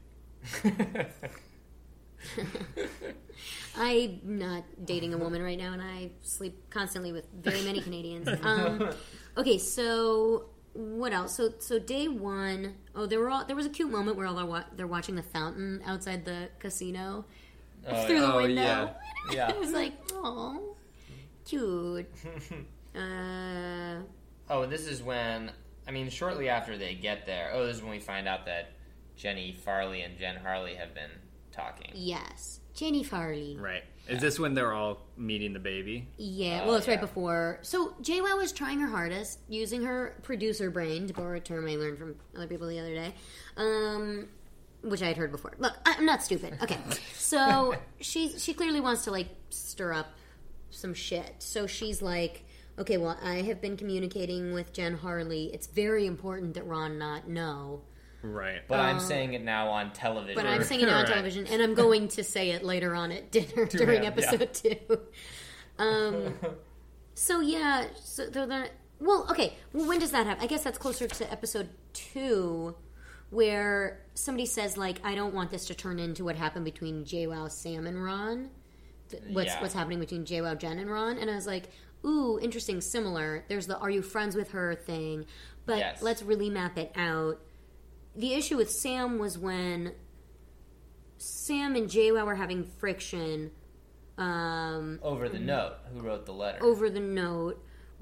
I'm not dating a woman right now, and I sleep constantly with very many Canadians. Um, okay, so what else? So so day one, oh, there were all, there was a cute moment where all they're, wa- they're watching the fountain outside the casino Oh, through yeah. the Oh, window. yeah. Yeah. I was like, oh, cute. Uh, Oh, and this is when, I mean, shortly after they get there, oh, this is when we find out that Jenny Farley and Jen Harley have been talking. yes, Jenny Farley. Right. Is this when they're all meeting the baby? Yeah, Oh, well, it's yeah. right before. So JWoww was trying her hardest, using her producer brain, to borrow a term I learned from other people the other day, um, which I had heard before. Look, I'm not stupid. Okay, so she's she clearly wants to like stir up some shit. So she's like, okay, well, I have been communicating with Jen Harley. It's very important that Ron not know. Right. But I'm saying it now on television. But I'm saying it now on Right. television, and I'm going to say it later on at dinner during yeah. episode two. Um, so yeah, so they're, they're well, okay. Well, when does that happen? I guess that's closer to episode two, where somebody says like, "I don't want this to turn into what happened between JWoww, Sam, and Ron." Th- What's Yeah. what's happening between JWoww, Jen, and Ron? And I was like, "Ooh, interesting, similar." There's the "Are you friends with her?" thing, but Yes. let's really map it out. The issue with Sam was when Sam and JWoww were having friction um, Over the note. Who wrote the letter? over the note,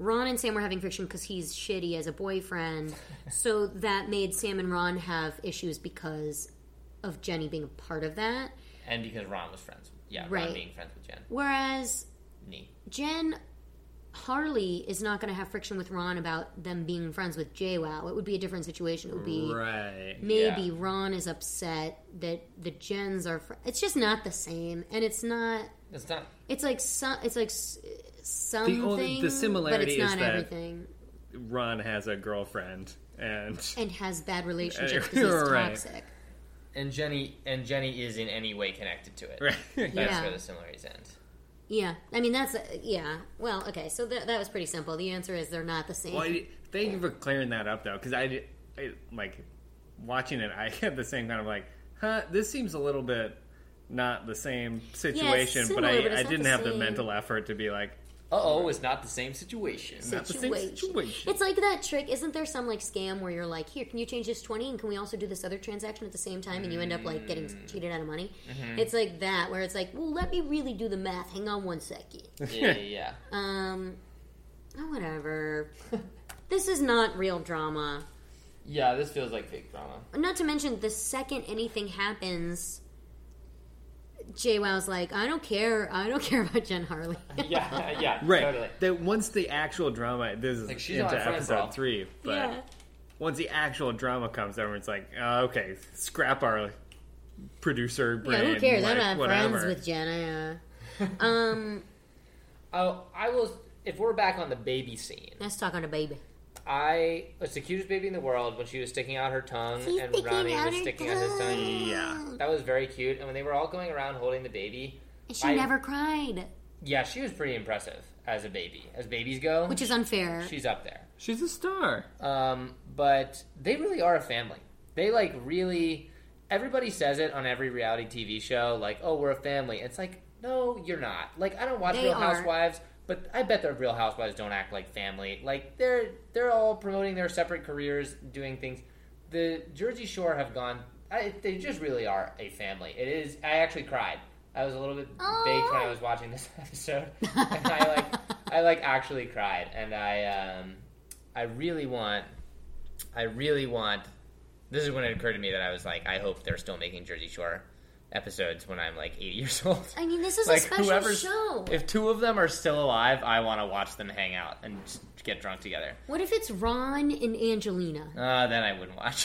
Ron and Sam were having friction because he's shitty as a boyfriend. So that made Sam and Ron have issues because of Jenny being a part of that. And because Ron was friends. Yeah, Right. Ron being friends with Jen. Whereas Neat. Jen Harley is not going to have friction with Ron about them being friends with JWoww. It would be a different situation. It would be Right. maybe Yeah. Ron is upset that the Jens are. Fr- it's just not the same, and it's not. It's not. It's like some. It's like s- something. only- the similarity but it's not is that- everything, Ron has a girlfriend, and and has bad relationships because You're he's right. toxic. And Jenny and Jenny is in any way connected to it. Right. That's Yeah. where the similarities end. Yeah, I mean that's yeah. Well, okay, so th- that was pretty simple. The answer is they're not the same. Well, I, thank you for clearing that up, though, because I, I, like, watching it, I had the same kind of like, huh, this seems a little bit not the same situation, similar, but I, but it's I not didn't the have the same. mental effort to be like, Uh-oh, it's not the same situation. not the same situation. It's like that trick. Isn't there some like scam where you're like, here, can you change this twenty and can we also do this other transaction at the same time? And you end up like getting cheated out of money. Mm-hmm. It's like that where it's like, well, let me really do the math. Hang on one second. Yeah, yeah, yeah. Um, oh, whatever. This is not real drama. Yeah, this feels like fake drama. Not to mention, the second anything happens, JWoww's like, I don't care. I don't care about Jen Harley. Yeah, yeah, right. totally. That once the actual drama, this is Like, she's into not a friend, episode bro. three, but Yeah. once the actual drama comes, everyone's like, oh, okay, scrap our producer brain. Yeah, who cares? like, I'm not whatever. friends with Jenna. Um, Oh, I will. If we're back on the baby scene, let's talk on a baby. I was the cutest baby in the world when she was sticking out her tongue She's and sticking Ronnie out was her sticking out his tongue. Yeah. That was very cute. And when they were all going around holding the baby, And she I- never cried, yeah, she was pretty impressive as a baby. As babies go, which is unfair. she's up there. She's a star. Um, but they really are a family. They like really. Everybody says it on every reality T V show, like, "Oh, we're a family." It's like, no, you're not. Like, I don't watch They Real are. Housewives, but I bet the Real Housewives don't act like family. Like, they're they're all promoting their separate careers, doing things. The Jersey Shore have gone. I, they just really are a family. It is. I actually cried. I was a little bit Oh. baked when I was watching this episode, and I like I like actually cried, and I um I really want I really want. This is when it occurred to me that I was like, I hope they're still making Jersey Shore episodes when I'm like eighty years old. I mean, this is Like, a special whoever's- show. If two of them are still alive, I want to watch them hang out and just get drunk together. What if it's Ron and Angelina? Uh, then I wouldn't watch.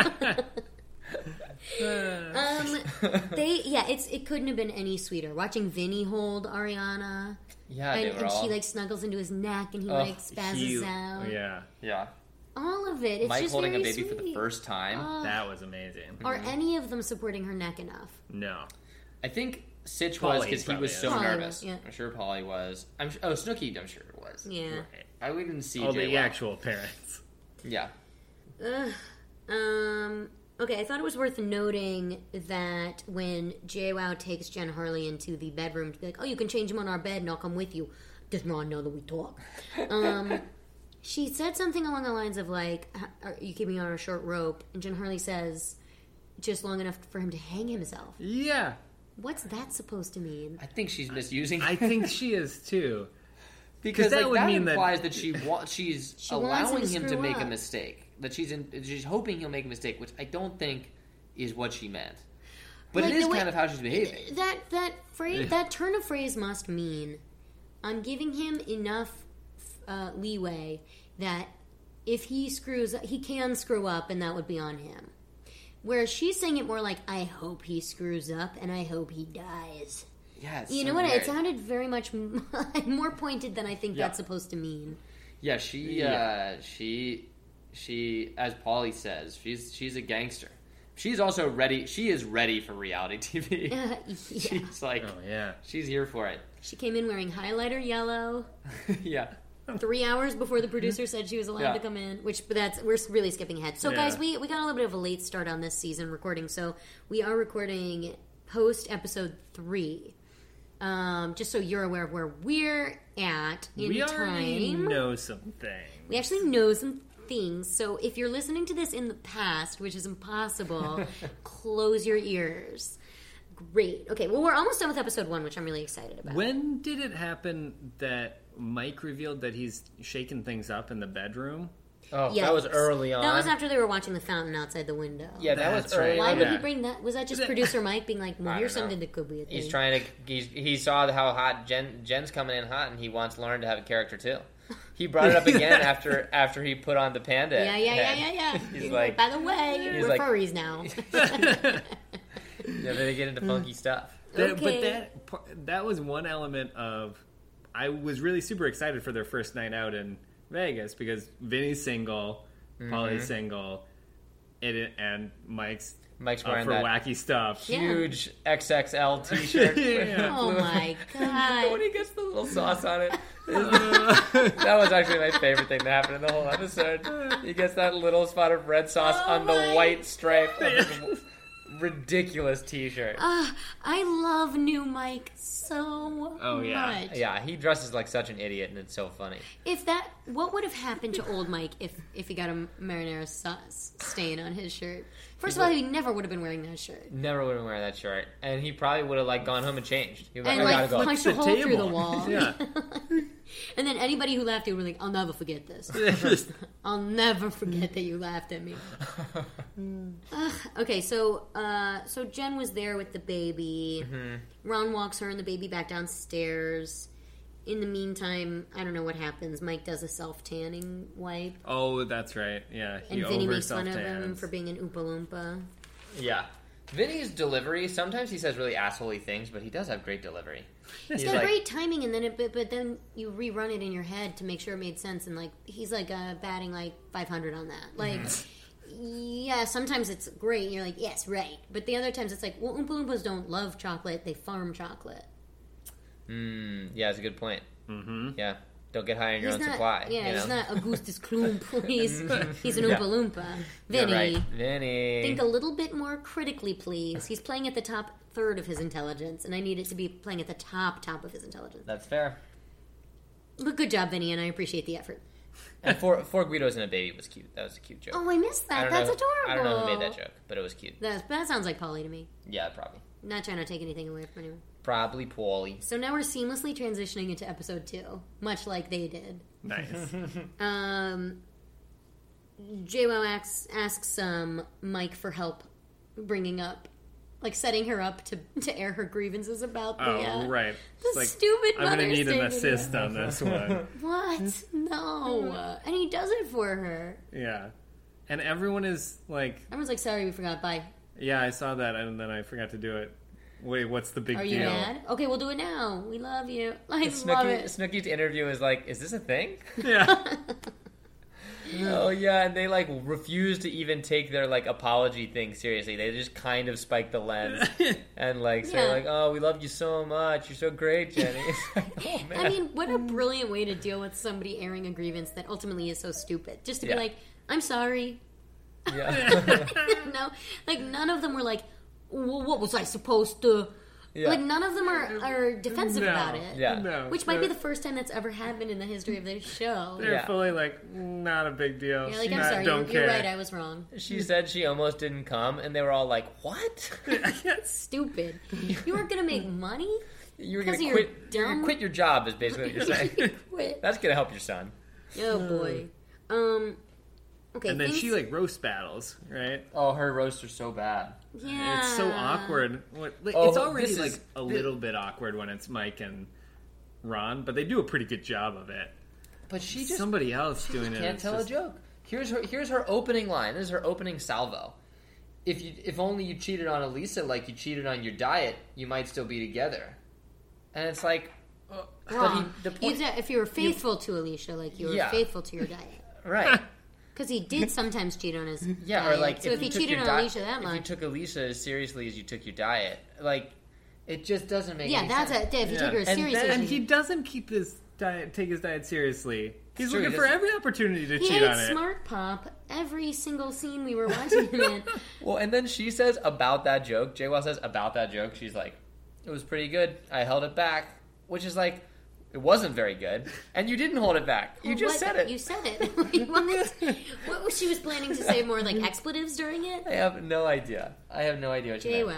Um, they yeah, it's it couldn't have been any sweeter. Watching Vinny hold Ariana, yeah, and, they were and all. she like snuggles into his neck, and he Oh, like spazzes He- out. Yeah, yeah, All of it. It's Mike just holding a very baby for the sweet. first time. Oh, that was amazing. are any of them supporting her neck enough? No. I think Sitch Polly was because he probably was is. so Polly nervous. was, yeah. I'm sure Polly was. I'm oh Snooki. I'm sure was. Yeah. I wouldn't see. Oh, Jay the well. actual parents. Yeah. Ugh. Um. Okay, I thought it was worth noting that when JWoww takes Jen Harley into the bedroom to be like, "Oh, you can change him on our bed, and I'll come with you," does Ron know that we talk? Um, she said something along the lines of like, "Are you keeping me on a short rope?" And Jen Harley says, "Just long enough for him to hang himself." Yeah, What's that supposed to mean? I think she's misusing. I think she is too. Because that like, would that mean that- implies that, she wa- she's She wants him allowing to him to screw make a up. mistake. That she's in, she's hoping he'll make a mistake, which I don't think is what she meant. But Like, it is the way- kind of how she's behaving. That that phrase, that turn of phrase must mean I'm giving him enough uh, leeway that if he screws, he can screw up, and that would be on him. Whereas she's saying it more like, I hope he screws up, and I hope he dies. Yeah, it's You so know what? weird. It sounded very much more pointed than I think Yeah. that's supposed to mean. Yeah, she, Yeah. Uh, she, she, as Paulie says, she's she's a gangster. She's also ready. She is ready for reality T V. yeah. She's like, Oh yeah. she's here for it. She came in wearing highlighter yellow. Yeah. Three hours before the producer said she was allowed Yeah. to come in, which but that's we're really skipping ahead. So Yeah. guys, we we got a little bit of a late start on this season recording, so we are recording post episode three. Um, just so you're aware of where we're at in We already time. know some things. We actually know some things. So if you're listening to this in the past, which is impossible, close your ears. great. Okay, well, we're almost done with episode one, which I'm really excited about. When did it happen that Mike revealed that he's shaking things up in the bedroom? Oh, Yes. that was early on. That was after they were watching the fountain outside the window. Yeah, that was That's early right. Why on. would Yeah. he bring that? Was that just producer Mike being like, well, I here's don't know. something that could be a thing? He's trying to. He's, he saw how hot Jen Jen's coming in hot, and he wants Lauren to have a character too. He brought it up again after after he put on the panda. Yeah, yeah, yeah, head. yeah, yeah. He's He's like- by the way, he's we're like- furries now. Yeah, they get into funky stuff. That, Okay. But that par- that was one element of. I was really super excited for their first night out in Vegas because Vinny's single, Polly's single, and, and Mike's Mike's up wearing for that wacky stuff. Yeah. huge X X L T-shirt. Yeah. Oh my when god. he gets the little sauce on it. That was actually my favorite thing that happened in the whole episode. He gets that little spot of red sauce Oh on the my- white stripe of his ridiculous T-shirt. Uh, I love new Mike so Oh, yeah. much. Yeah, he dresses like such an idiot, and it's so funny. If that, what would have happened to old Mike if if he got a marinara sauce stain on his shirt? First of all, he never would have been wearing that shirt. Never would have wear that shirt, and he probably would have like gone home and changed. He was like, And I like gotta go. punched The a hole through the table. wall. Yeah. And then anybody who laughed, he would be like, "I'll never forget this. I'll never forget that you laughed at me." Ugh. Okay, so uh, so Jen was there with the baby. Mm-hmm. Ron walks her and the baby back downstairs. In the meantime, I don't know what happens. Mike does a self tanning wipe, Oh, that's right. Yeah, he and Vinny over makes fun of him self-tans. for being an Oompa Loompa. Yeah. Vinny's delivery, sometimes he says really assholey things, but he does have great delivery. He's got great timing, and then it, but, but then you rerun it in your head to make sure it made sense. And like he's like uh, batting like five hundred on that. Like, yeah, sometimes it's great. And you're like, yes, right. But the other times it's like, well, Oompa Loompas don't love chocolate; they farm chocolate. Mm, yeah, that's a good point. Mm-hmm. Yeah. Don't get high on your He's own not, supply. yeah, you know? he's not Augustus Kloomp. he's he's an Yeah. Oompa Loompa. Yeah, Vinny, right. Vinny. think a little bit more critically, please. He's playing at the top third of his intelligence, and I need it to be playing at the top top of his intelligence. That's fair. But good job, Vinny, and I appreciate the effort. And four, four Guidos and a baby was cute. That was a cute joke. Oh, I missed I that. don't That's know, adorable. I don't know who made that joke, but it was cute. That's, that sounds like Polly to me. Yeah, probably. Not trying to take anything away from anyone. Probably Paulie. So now we're seamlessly transitioning into episode two, much like they did. Nice. Um, J-Wo asks, asks um, Mike for help bringing up, like setting her up to, to air her grievances about the, Oh, uh, right. the It's like, stupid I'm gonna Mother's need an Day assist on this one. video. What? No. And he does it for her. Yeah. And everyone is like, Everyone's like, sorry, we forgot. Bye. yeah, I saw that, and then I forgot to do it. Wait, what's the big Are you deal? mad? Okay, we'll do it now. We love you. I love Snooki, it. Snooki's interview is like, is this a thing? Yeah. Oh yeah, and they like refuse to even take their like apology thing seriously. They just kind of spike the lens and like say Yeah. like, "Oh, we love you so much. You're so great, Jenny." It's like, oh man. I mean, what a brilliant way to deal with somebody airing a grievance that ultimately is so stupid. Just to Yeah. be like, I'm sorry. yeah. No, like none of them were like, well, what was I supposed to? Yeah. Like none of them are, are defensive No. about it. Yeah. No. Which might be they're- the first time that's ever happened in the history of this show. They're Yeah. fully like, not a big deal. You're like, I'm Not- sorry, don't you're, care. you're right, I was wrong. She said she almost didn't come, and they were all like, "What? Stupid. You weren't gonna make money? you were Because gonna of your quit? You're gonna dumb- quit your job?" Is basically what you're saying. Quit. That's gonna help your son. Oh boy. Um. Okay. And then things- she like roast battles, right? Oh, her roasts are so bad. Yeah. It's so awkward. What, like, Oh, it's already this like is- a thi- little bit awkward when it's Mike and Ron, but they do a pretty good job of it. But she just Somebody else doing it. can't it's tell just- a joke. Here's her. Here's her opening line. This is her opening salvo. If you, if only you cheated on Elisa like you cheated on your diet, you might still be together. And it's like, uh, but he, Wrong. the You point, said if you were faithful to Alicia, like you were Yeah. faithful to your diet. right? Because he did sometimes cheat on his Yeah, diet. or like so if, you he took cheated your on di- Alicia that if you much, took Elisa as seriously as you took your diet, like it just doesn't make yeah, any that's sense. a if you Yeah. take her as And seriously. then- And as he you- doesn't keep his diet, take his diet seriously. He's True, looking he for doesn't- every opportunity to he cheat ate on it. Smart Pop every single scene we were watching him in. Well, and then she says about that joke. J-Wa says about that joke. She's like, "It was pretty good. I held it back," which is like, it wasn't very good, and you didn't hold it back. You just What? said it. You said it. Like, what? What was she was planning to say more like expletives during it? I have no idea. I have no idea what you Jay, meant. wow.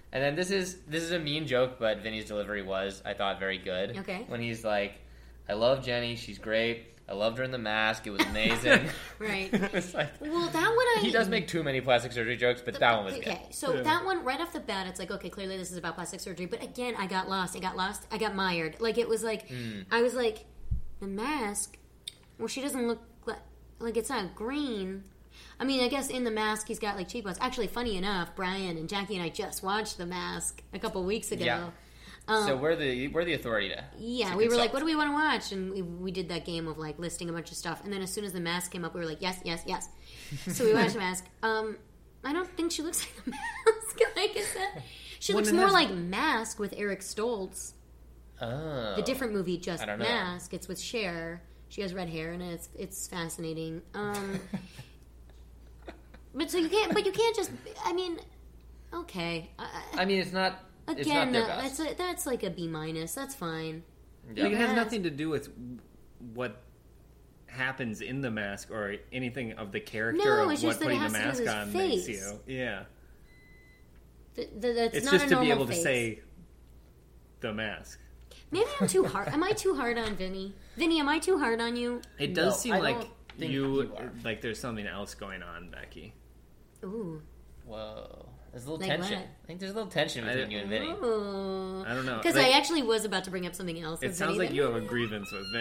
And then this is this is a mean joke, but Vinny's delivery was, I thought, very good. Okay. When he's like, I love Jenny, she's great. I loved her in The Mask, it was amazing. Right. It's like, Well, that one I... he does make too many plastic surgery jokes, but that one was Okay, good. so that one, right off the bat, it's like, okay, clearly this is about plastic surgery. But again, I got lost. I got lost. I got mired. Like, it was like, Mm. I was like, The Mask? Well, she doesn't look like, like it's not green. I mean, I guess in The Mask, he's got, like, cheekbones. Actually, funny enough, Brian and Jackie and I just watched The Mask a couple weeks ago. Yeah. So we're the we're the authority to Yeah, to we were like, consult. what do we want to watch? And we, we did that game of, like, listing a bunch of stuff. And then as soon as The Mask came up, we were like, yes, yes, yes. So we watched The Mask. Um, I don't think she looks like The Mask. Like I said, she Well, looks it more has- like Mask with Eric Stoltz. Oh. The different movie, just I don't know. Mask. It's with Cher. She has red hair, and it's it's fascinating. Um, but so you can't. But you can't just. I mean, okay. I, I mean, it's not. it's again, not their uh, best. that's a, that's like a B minus. That's fine. Yeah. It has Yes. nothing to do with what happens in the mask or anything of the character No, of it's what just that it putting the has to do mask with his on makes face. you. Yeah. Th- th- that's It's not just a to be normal able to face. say the mask. Maybe I'm too hard. Am I too hard on Vinny? Vinny, am I too hard on you? It No, does seem I like don't think you, you are. like there's something else going on, Becky. Ooh. Whoa. There's a little Like tension. what? I think there's a little tension I- between you and Vinny. Ooh. I don't know. Because Like, I actually was about to bring up something else. it with sounds Vinny. like you have a grievance with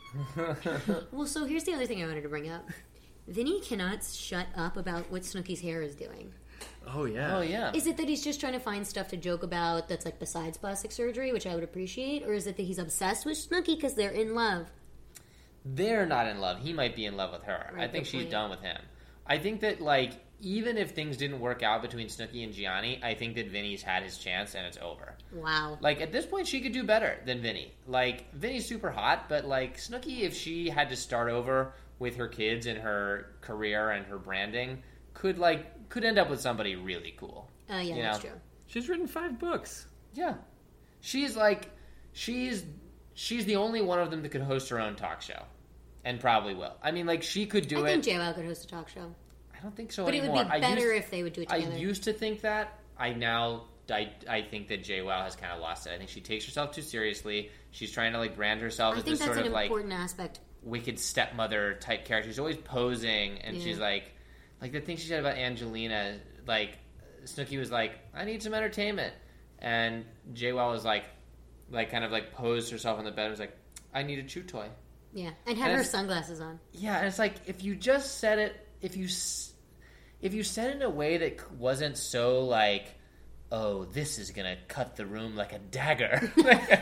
Vinny. Well, so here's the other thing I wanted to bring up. Vinny cannot shut up about what Snooki's hair is doing. Oh yeah. Oh, yeah. Is it that he's just trying to find stuff to joke about that's like besides plastic surgery, which I would appreciate, or is it that he's obsessed with Snooki because they're in love? They're not in love. He might be in love with her. Right, I think good she's point. done with him. I think that, like, even if things didn't work out between Snooki and Gianni, I think that Vinny's had his chance and it's over. Wow. Like, at this point, she could do better than Vinny. Like, Vinny's super hot, but, like, Snooki, if she had to start over with her kids and her career and her branding, could, like, could end up with somebody really cool. Uh, yeah, you that's know? true. She's written five books. Yeah. She's, like, she's, she's the only one of them that could host her own talk show. And probably will. I mean, like, she could do I it. think JWoww could host a talk show. I don't think so But anymore. it would be I better used, if they would do it I together. used to think that. I now I, I think that JWoww has kind of lost it. I think she takes herself too seriously. She's trying to like brand herself I as think this that's sort an of like important aspect. wicked stepmother type character. She's always posing, and Yeah. she's like, like the thing she said about Angelina. Like Snooki was like, "I need some entertainment," and JWoww was like, like kind of like posed herself on the bed. And was like, "I need a chew toy." Yeah, and had And her it's- sunglasses on. Yeah, and it's like if you just said it, if you s- if you said it in a way that c- wasn't so like, oh, this is gonna cut the room like a dagger,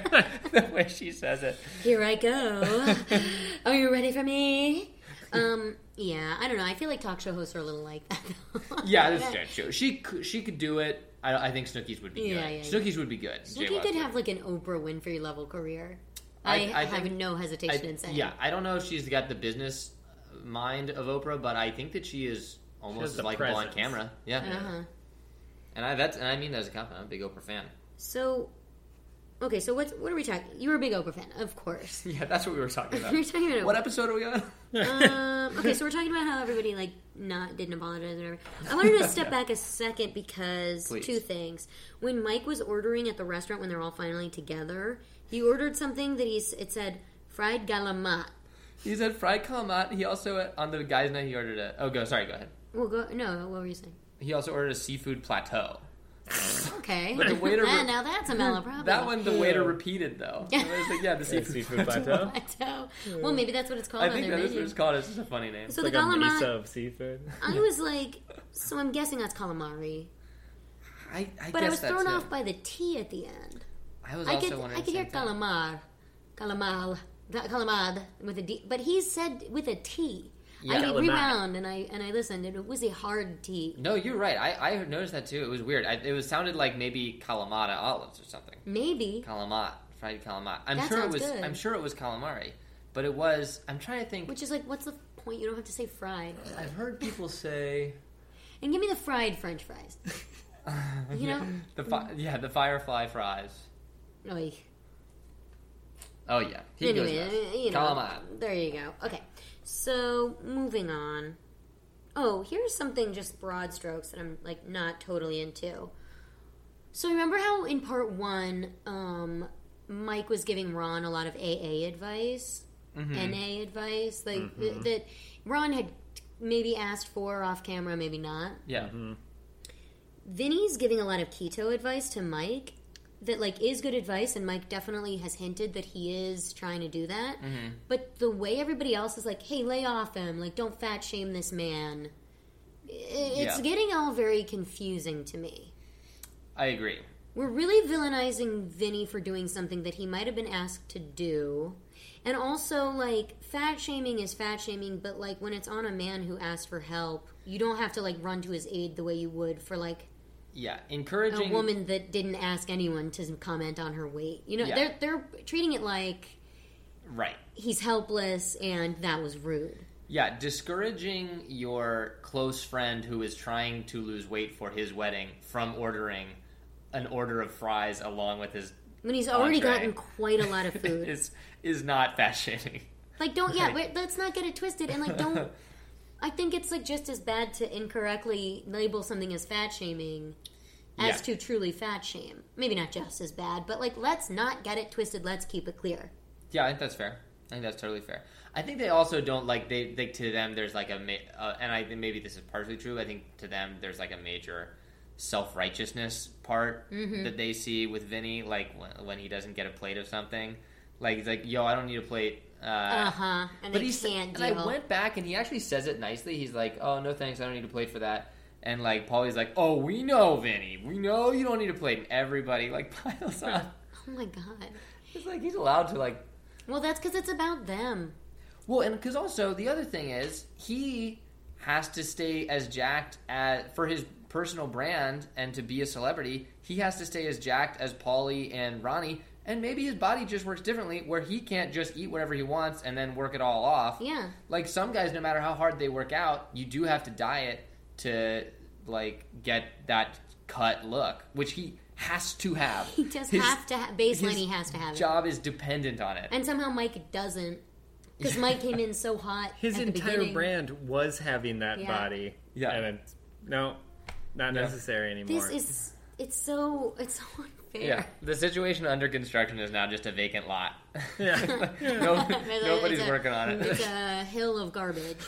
the way she says it. Here I go. Are you ready for me? Um, yeah, I don't know. I feel like talk show hosts are a little like that. Yeah, that's very true. She could, she could do it. I, I think Snooki's would be Yeah, good. yeah, Snooki's would be good. Snooki JWoww's could would. have like an Oprah Winfrey level career. I, I- I have think- no hesitation I- in saying. yeah, I don't know if she's got the business mind of Oprah, but I think that she is almost has as the likable on presence. camera. Yeah, Uh-huh. and I that's and I mean that as a compliment. I'm a big Oprah fan. So, okay, so what's what are we talking? You were a big Oprah fan, of course. Yeah, that's what we were talking about. We're talking about What episode are we on? um, okay, so we're talking about how everybody like not didn't apologize or whatever. I wanted to step back a second because Please. two things. When Mike was ordering at the restaurant when they're all finally together, he ordered something that he's it said fried galamat. He said fried calamari. He also on the guy's night he ordered a. Oh, go. Sorry, go ahead. Well, go no. What were you saying? He also ordered a seafood plateau. Okay, But the waiter Ah, re- now that's a malapropo. That one, the waiter repeated though. Yeah. I was like, yeah, the seafood, Seafood plateau. Plateau. Well, maybe that's what it's called I on think their that is what menu. it's called. It's just a funny name. So Like the a galamat. mesa of seafood. I was like, so I'm guessing that's calamari, I, I but guess I was that thrown too. off by the T at the end. I was I also could wondering I could the hear same thing. calamar, calamal, ga- calamad with a D, but he said with a T. I Yeah. rewound and I and I listened, and it was a hard T. No, you're right. I, I noticed that too. It was weird. I, it was sounded like maybe calamata olives or something. Maybe Calamat, fried calamat. I'm That sure it sounds was. good. I'm sure it was calamari, but it was. I'm trying to think. which is like, what's the point? You don't have to say fried, I've heard people say and give me the fried French fries. You know, the fi- yeah the firefly fries. Oy. Oh yeah, he Anyway, goes nuts. uh, you know, Calamari. there you go. Okay, so moving on. Oh, here's something just broad strokes that I'm like not totally into. So remember how in part one, um, Mike was giving Ron a lot of A A advice, Mm-hmm. N A advice, like mm-hmm. th- that Ron had maybe asked for off camera, maybe not. Yeah. Mm-hmm. Vinny's giving a lot of keto advice to Mike that like is good advice, and Mike definitely has hinted that he is trying to do that. Mm-hmm. But the way everybody else is like, "Hey, lay off him! Like, don't fat shame this man." It's Yeah. getting all very confusing to me. I agree. We're really villainizing Vinny for doing something that he might have been asked to do. And also, like, fat shaming is fat shaming, but, like, when it's on a man who asked for help, you don't have to, like, run to his aid the way you would for, like, Yeah, a encouraging woman that didn't ask anyone to comment on her weight. You know, Yeah. they're, they're treating it like Right. he's helpless and that was rude. Yeah, discouraging your close friend who is trying to lose weight for his wedding from ordering an order of fries along with his When he's already entree gotten quite a lot of food. is is not fat shaming. Like, don't, yeah, Right. wait, let's not get it twisted. And, like, don't, I think it's, like, just as bad to incorrectly label something as fat shaming as Yeah. to truly fat shame. Maybe not just as bad, but, like, let's not get it twisted. Let's keep it clear. Yeah, I think that's fair. I think that's totally fair. I think they also don't like they, they to them there's like a ma- uh, and I think maybe this is partially true. I think to them there's like a major self-righteousness part Mm-hmm. that they see with Vinny, like when, when he doesn't get a plate of something, like he's like, "Yo, I don't need a plate." Uh Uh huh. And But they he's can't and deal. I went back and he actually says it nicely. He's like, "Oh, no thanks, I don't need a plate for that." And like Paulie's like, "Oh, we know, Vinny, we know you don't need a plate." And everybody like piles on. Oh my god. It's like he's allowed to like. Well, that's because it's about them. Well, and because also the other thing is he has to stay as jacked as for his personal brand and to be a celebrity. He has to stay as jacked as Paulie and Ronnie. And maybe his body just works differently, where he can't just eat whatever he wants and then work it all off. Yeah. Like some guys, no matter how hard they work out, you do have to diet to like get that cut look, which he has to have. He just His- has to ha- baseline. his He has to have it. Job is dependent on it. And somehow Mike doesn't, because Mike came in so hot. His at the entire beginning. brand was having that Yeah. body. Yeah. And it's, no, not Yeah. necessary anymore. This is it's so it's so unfair. Yeah, the situation under construction is now just a vacant lot. Yeah. no, It's a- nobody's it's a- working on it. It's a hill of garbage.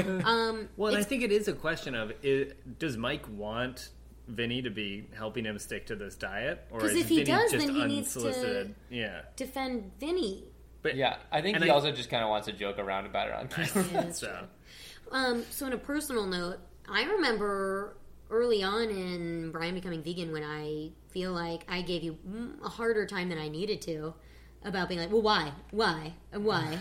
Um, Well, and I it's- think it is a question of i does Mike want Vinny to be helping him stick to this diet, or 'Cause is if he Vinny does, just then he needs to- unsolicited? Yeah, defend Vinny. but Yeah, I think And he I- also just kind of wants to joke around about it on camera. Yeah, that's so true. Um, so, on a personal note, I remember early on in Brian becoming vegan when I feel like I gave you mm, a harder time than I needed to about being like, well, why? Why? Why?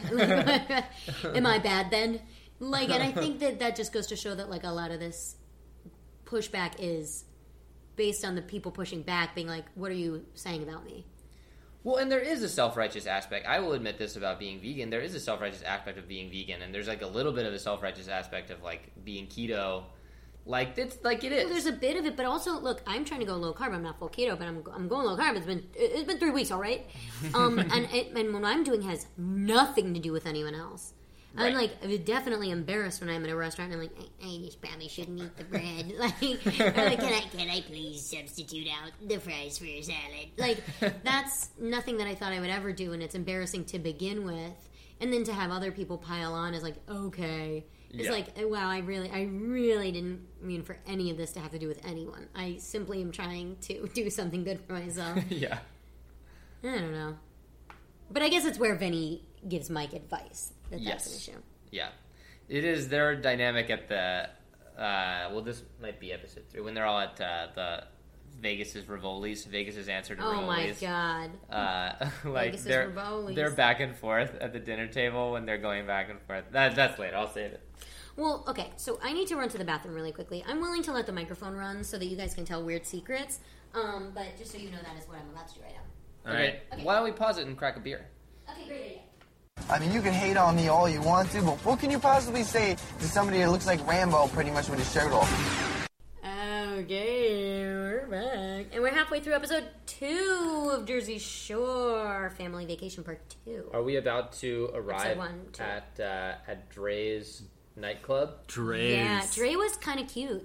Am I bad then? Like, and I think that that just goes to show that, like, a lot of this pushback is based on the people pushing back being like, what are you saying about me? Well, and there is a self-righteous aspect. I will admit this about being vegan. There is a self-righteous aspect of being vegan, and there's like a little bit of a self-righteous aspect of like being keto. Like it's like it is. Well, there's a bit of it, but also, look, I'm trying to go low carb. I'm not full keto, but I'm I'm going low carb. It's been it's been three weeks, all right. Um, and it, and what I'm doing has nothing to do with anyone else. I'm Right. like I'm definitely embarrassed when I'm in a restaurant and I'm like, I, I just probably shouldn't eat the bread. Like, or like, can I can I please substitute out the fries for your salad? Like, that's nothing that I thought I would ever do, and it's embarrassing to begin with. And then to have other people pile on is like, okay. It's Yeah. like, wow, I really, I really didn't mean for any of this to have to do with anyone. I simply am trying to do something good for myself. yeah. I don't know. But I guess it's where Vinny gives Mike advice. That that's an Yes. issue. Yeah. It is their dynamic at the. Uh, well, this might be episode three when they're all at uh, the Vegas's Rivoli's. Vegas's answer to Oh my Rivoli's. god. Uh, like Vegas's they're Rivoli's. they're back and forth at the dinner table when they're going back and forth. That, that's later. I'll save it. Well, okay, so I need to run to the bathroom really quickly. I'm willing to let the microphone run so that you guys can tell weird secrets. Um, but just so you know, that is what I'm about to do right now. all right. Okay. Why don't we pause it and crack a beer? Okay, great idea. I mean, you can hate on me all you want to, but what can you possibly say to somebody that looks like Rambo pretty much with his shirt off? Okay, we're back. And we're halfway through episode two of Jersey Shore Family Vacation Part two. Are we about to arrive one, two. at uh, at Dre's nightclub? Dre's. Yeah, Dre was kind of cute.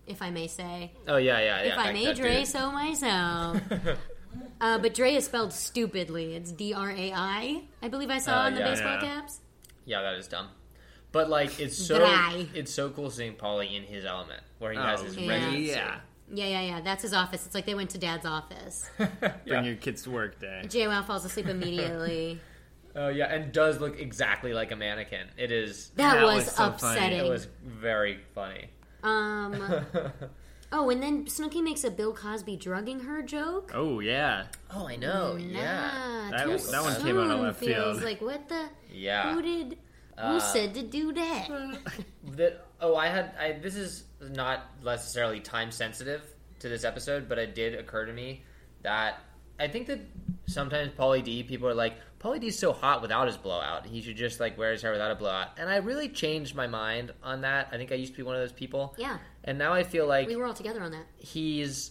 if I may say. Oh yeah, yeah, yeah. If I that- may that Dre dude. so myself. uh, but Dre is spelled stupidly. It's D R A I. I believe I saw Uh, on the yeah. baseball Yeah. caps. Yeah, that is dumb. But like, it's so Dry. it's so cool seeing Paulie in his element, where he Oh, has his yeah. regular Yeah. Yeah, yeah, yeah. That's his office. It's like they went to Dad's office. Bring your kids to work day. JWoww falls asleep immediately. Oh yeah, and does look exactly like a mannequin. It is. That, That was, was so funny. upsetting. It was very funny. Um. Oh, and then Snooki makes a Bill Cosby drugging her joke. Oh yeah. Oh, I know. Yeah. Nah, That too was- that one came out of soon left feels field. like what the? Yeah. Who did? Who Uh, said to do that? That oh, I had. I this is not necessarily time sensitive to this episode, but it did occur to me that I think that sometimes Pauly D people are like, Pauly D's so hot without his blowout. He should just like wear his hair without a blowout. And I really changed my mind on that. I think I used to be one of those people. Yeah, And now I feel like we were all together on that. he's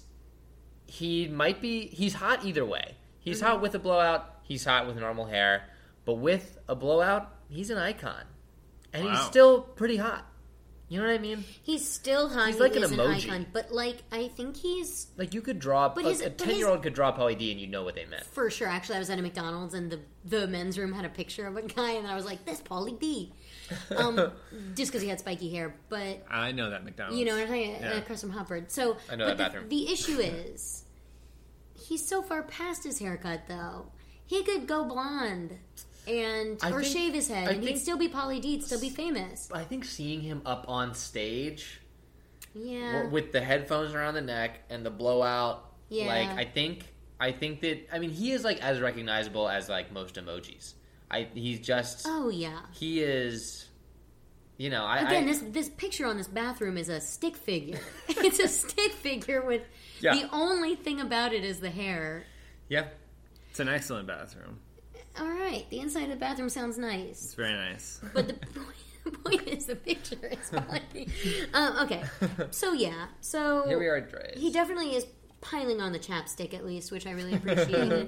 he might be he's hot either way. He's Mm-hmm. hot with a blowout. He's hot with normal hair. But with a blowout, he's an icon, and he's Wow. still pretty hot. You know what I mean? He's still hot. He's He like an is an emoji. icon, but like I think he's Like you could draw But a, his- a but his- ten year old could draw Pauly D, and you know what they meant. for sure. Actually, I was at a McDonald's and the the men's room had a picture of a guy, and I was like, "That's Pauly D," um, just because he had spiky hair. But I know that McDonald's. you know, and I, Yeah. across from Hopford. So I know but that the, bathroom. The issue is, he's so far past his haircut, though. He could go blonde and I or think- shave his head, I and he'd think- still be Pauly D. He'd still be famous. I think seeing him up on stage Yeah, with the headphones around the neck and the blowout, Yeah. like I think I think that I mean he is like as recognizable as like most emojis. I he's just oh yeah. he is. You know, I Again, I, this this picture on this bathroom is a stick figure. It's a stick figure with Yeah. the only thing about it is the hair. yeah. It's an excellent bathroom. All right, the inside of the bathroom sounds nice, It's very nice. but the point, the point is the picture is funny. Um, okay, so yeah, so Here we are at Dre's. He definitely is piling on the chapstick at least, which I really appreciated.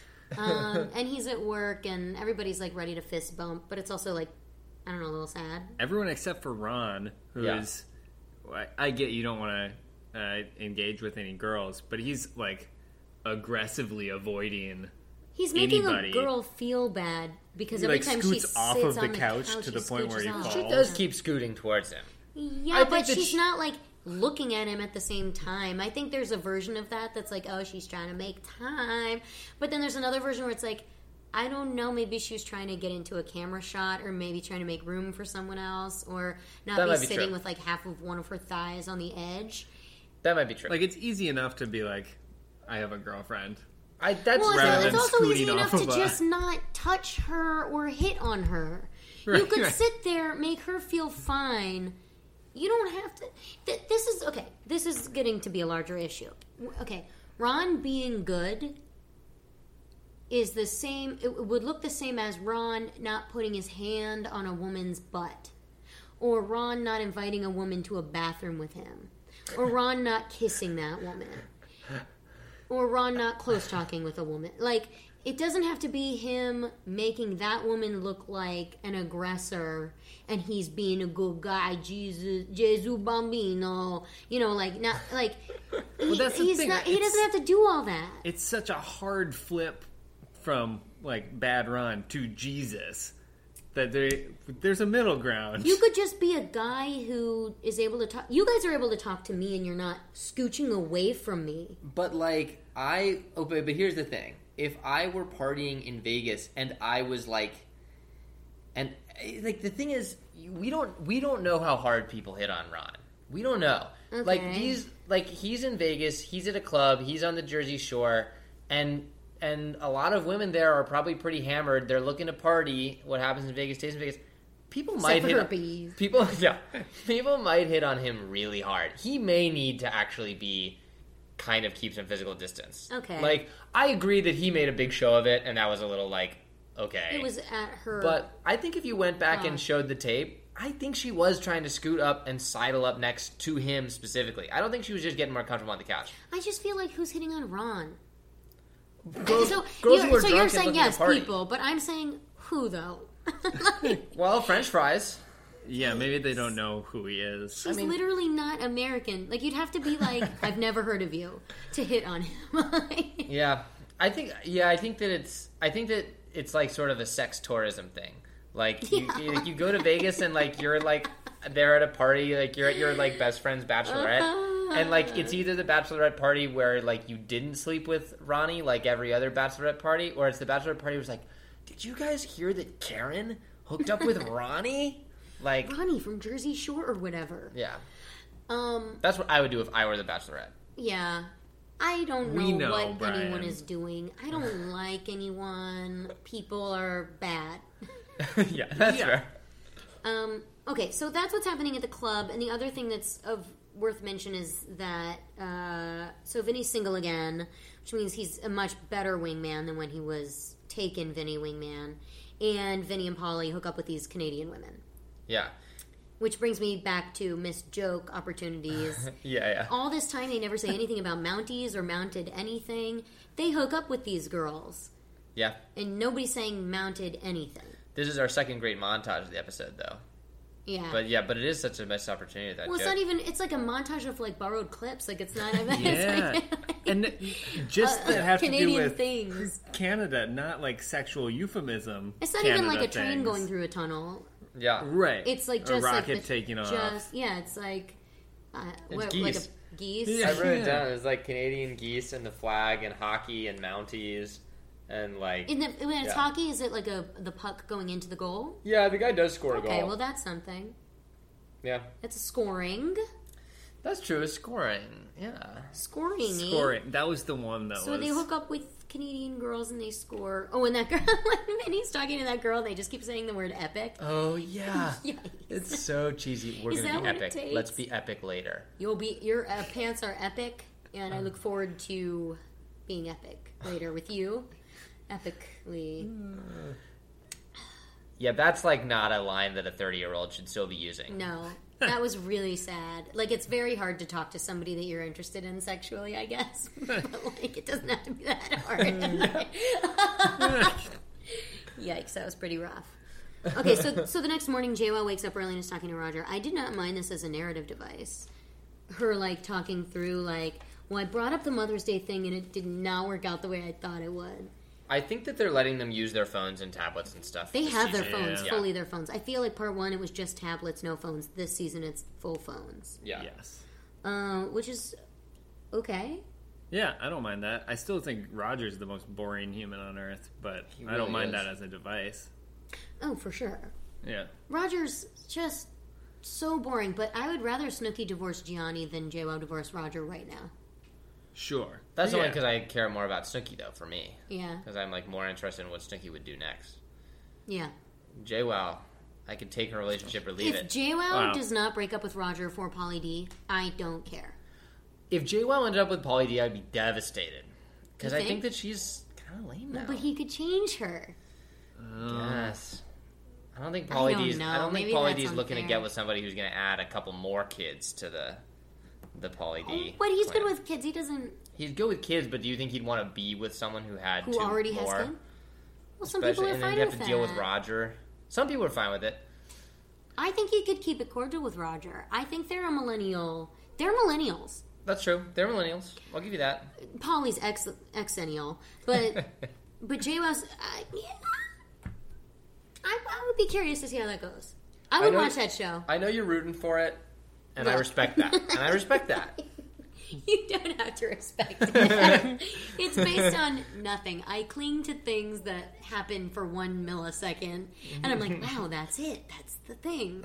um, and he's at work, and everybody's like ready to fist bump, but it's also like I don't know, a little sad. Everyone except for Ron, who Yeah. is. I- I get you don't want to uh, engage with any girls, but he's like aggressively avoiding. He's making Anybody. a girl feel bad because He, every like, time she scoots sits off of on the the couch couch to the he point where he scooches off. falls. She does keep scooting towards him. Yeah, I but think that she's she- not like looking at him at the same time. I think there's a version of that that's like, oh, she's trying to make time. But then there's another version where it's like, I don't know, maybe she was trying to get into a camera shot or maybe trying to make room for someone else or not That be might be sitting true. with like half of one of her thighs on the edge. That might be true. Like it's easy enough to be like, I have a girlfriend. I that's Well, Rather it's, than it's also easy scooting enough off to of a- just not touch her or hit on her. you Right, could right. sit there, make her feel fine. You don't have to. Th- this is okay. This is getting to be a larger issue. W- Okay, Ron being good is the same. It would look the same as Ron not putting his hand on a woman's butt, or Ron not inviting a woman to a bathroom with him, or Ron not kissing that woman. Or Ron not close talking with a woman. Like, it doesn't have to be him making that woman look like an aggressor and he's being a good guy, Jesus, Jesu Bambino. You know, like, not, like, he, that's the he's thing, not, he it's- doesn't have to do all that. It's such a hard flip from like bad Ron to Jesus that there there's a middle ground. You could just be a guy who is able to talk. You guys are able to talk to me and you're not scooching away from me. But like I oh but, but here's the thing. If I were partying in Vegas and I was like and like the thing is we don't we don't know how hard people hit on Ron. We don't know. Like Okay. these like he's in Vegas, he's at a club, he's on the Jersey Shore and and a lot of women there are probably pretty hammered. They're looking to party. What happens in Vegas stays in Vegas. People might for hit herpes. people yeah. People might hit on him really hard. He may need to actually be kind of keep some physical distance. Okay. Like I agree that he made a big show of it and that was a little like okay. It was at her. But I think if you went back Oh. and showed the tape, I think she was trying to scoot up and sidle up next to him specifically. I don't think she was just getting more comfortable on the couch. I just feel like who's hitting on Ron? Girls, so girls you're, who are so drunk you're and saying looking to yes, party. people, but I'm saying who though? Like, Well, French fries. Yeah, maybe they don't know who he is. She's I mean- literally not American. Like, you'd have to be like, I've never heard of you to hit on him. Yeah, I think. Yeah, I think that it's. I think that it's like sort of a sex tourism thing. Like you, Yeah. you, like, you go to Vegas and like you're like there at a party, like you're at your like best friend's bachelorette, and like it's either the bachelorette party where like you didn't sleep with Ronnie like every other bachelorette party, or it's the bachelorette party was like, did you guys hear that Karen hooked up with Ronnie? Like, Ronnie from Jersey Shore or whatever. yeah, Um, that's what I would do if I were the bachelorette. yeah. I don't know, We know, what Brian. anyone is doing. I don't like anyone. People are bad. Yeah, that's Yeah. fair. Um, okay, so that's what's happening at the club. And the other thing that's of worth mention is that uh, so Vinny's single again, which means he's a much better wingman than when he was taken Vinny wingman. And Vinny and Polly hook up with these Canadian women, Yeah, which brings me back to missed joke opportunities. yeah, yeah. All this time, they never say anything about Mounties or mounted anything. They hook up with these girls, Yeah. and nobody's saying mounted anything. This is our second great montage of the episode, though. Yeah. But yeah, but it is such a missed opportunity. That Well, it's joke. not even. It's like a montage of like borrowed clips. Like it's not. It's Yeah, like, and just uh, that have to do Canadian with things. Canada, not like sexual euphemism. It's not Canada even like a train things. going through a tunnel. Yeah. Right. It's like a just rocket like the, taking off. Just yeah, it's like uh, It's what, geese. like a geese. Yeah. I wrote it Yeah. down. It was like Canadian geese and the flag and hockey and Mounties and like. In the, when it's Yeah. hockey, is it like a the puck going into the goal? Yeah, the guy does score a Okay, goal. well that's something. Yeah, It's a scoring, that's true. It's scoring. Yeah. scoring. eh? Scoring. That was the one that So was. they hook up with Canadian girls and they score. Oh, and that girl, when Vinny's talking to that girl, they just keep saying the word epic. Oh yeah. Yikes. It's so cheesy. We're Is gonna that be what it epic. takes? Let's be epic later. You'll be your uh, pants are epic, and I look forward to being epic later with you, epically. Yeah, that's like not a line that a thirty-year-old should still be using. No, that was really sad. Like it's very hard to talk to somebody that you're interested in sexually, I guess. But like it doesn't have to be that hard. Yikes, that was pretty rough. Okay, so so the next morning, J W wakes up early and is talking to Roger. I did not mind this as a narrative device. Her like talking through like, well, I brought up the Mother's Day thing and it did not work out the way I thought it would. I think that they're letting them use their phones and tablets and stuff. They this have their season. phones, Yeah. fully their phones. I feel like part one it was just tablets, no phones. This season it's full phones, Yeah. Yes. uh, which is okay. Yeah, I don't mind that. I still think Roger's the most boring human on Earth, but He I don't really mind is. that as a device. Oh, for sure. Yeah. Roger's just so boring, but I would rather Snooki divorce Gianni than J W divorce Roger right now. Sure. That's yeah. only because I care more about Snooki, though, for me. Yeah, Because I'm like more interested in what Snooki would do next. yeah. JWoww, I could take her relationship or leave If it. J W Wow. does not break up with Roger for Pauly D, I don't care. If JWoww ended up with Pauly D, I'd be devastated. Because You I think? think that she's kind of lame now. But he could change her. Yes. I don't think I Pauly don't D's. know. I don't think Maybe Pauly that's D's looking to unfair. get with somebody who's going to add a couple more kids to the the Pauly D. But he's plan. good with kids. He doesn't. He's good with kids, but do you think he'd want to be with someone who had Who two already more? has kids? Well, some Especially, people are and then fine you have with to deal with that. Roger. Some people are fine with it. I think he could keep it cordial with Roger. I think they're a millennial. They're millennials. That's true. They're millennials. I'll give you that. Polly's ex exennial, but but J Wow's. Uh, yeah, I, I would be curious to see how that goes. I would know- watch that show. I know you're rooting for it, and I Look. respect that. And I respect that. You don't have to respect it. It's based on nothing. I cling to things that happen for one millisecond, and I'm like, wow, that's it. That's the thing.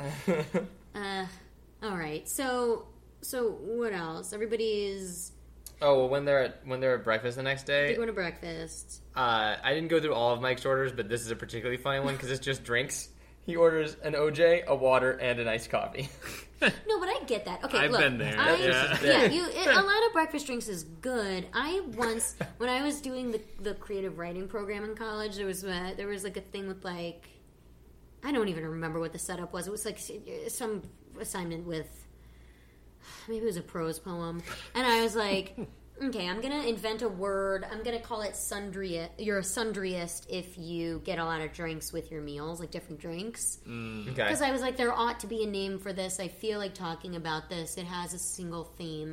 Uh, all right. So, so what else? Everybody's Oh, well, when they're at when they're at breakfast the next they day, going to breakfast. uh, I didn't go through all of Mike's orders, but this is a particularly funny one because it's just drinks. He orders an O J, a water, and an iced coffee. No, but I get that. Okay, I've look, been there. I, Yeah. yeah, you, it, a lot of breakfast drinks is good. I once, when I was doing the, the creative writing program in college, there was uh, there was like a thing with like, I don't even remember what the setup was. It was like some assignment with, maybe it was a prose poem, and I was like, Okay, I'm gonna invent a word. I'm gonna call it sundry. You're a sundryist if you get a lot of drinks with your meals, like different drinks. Okay. Because I was like, there ought to be a name for this. I feel like talking about this. It has a single theme.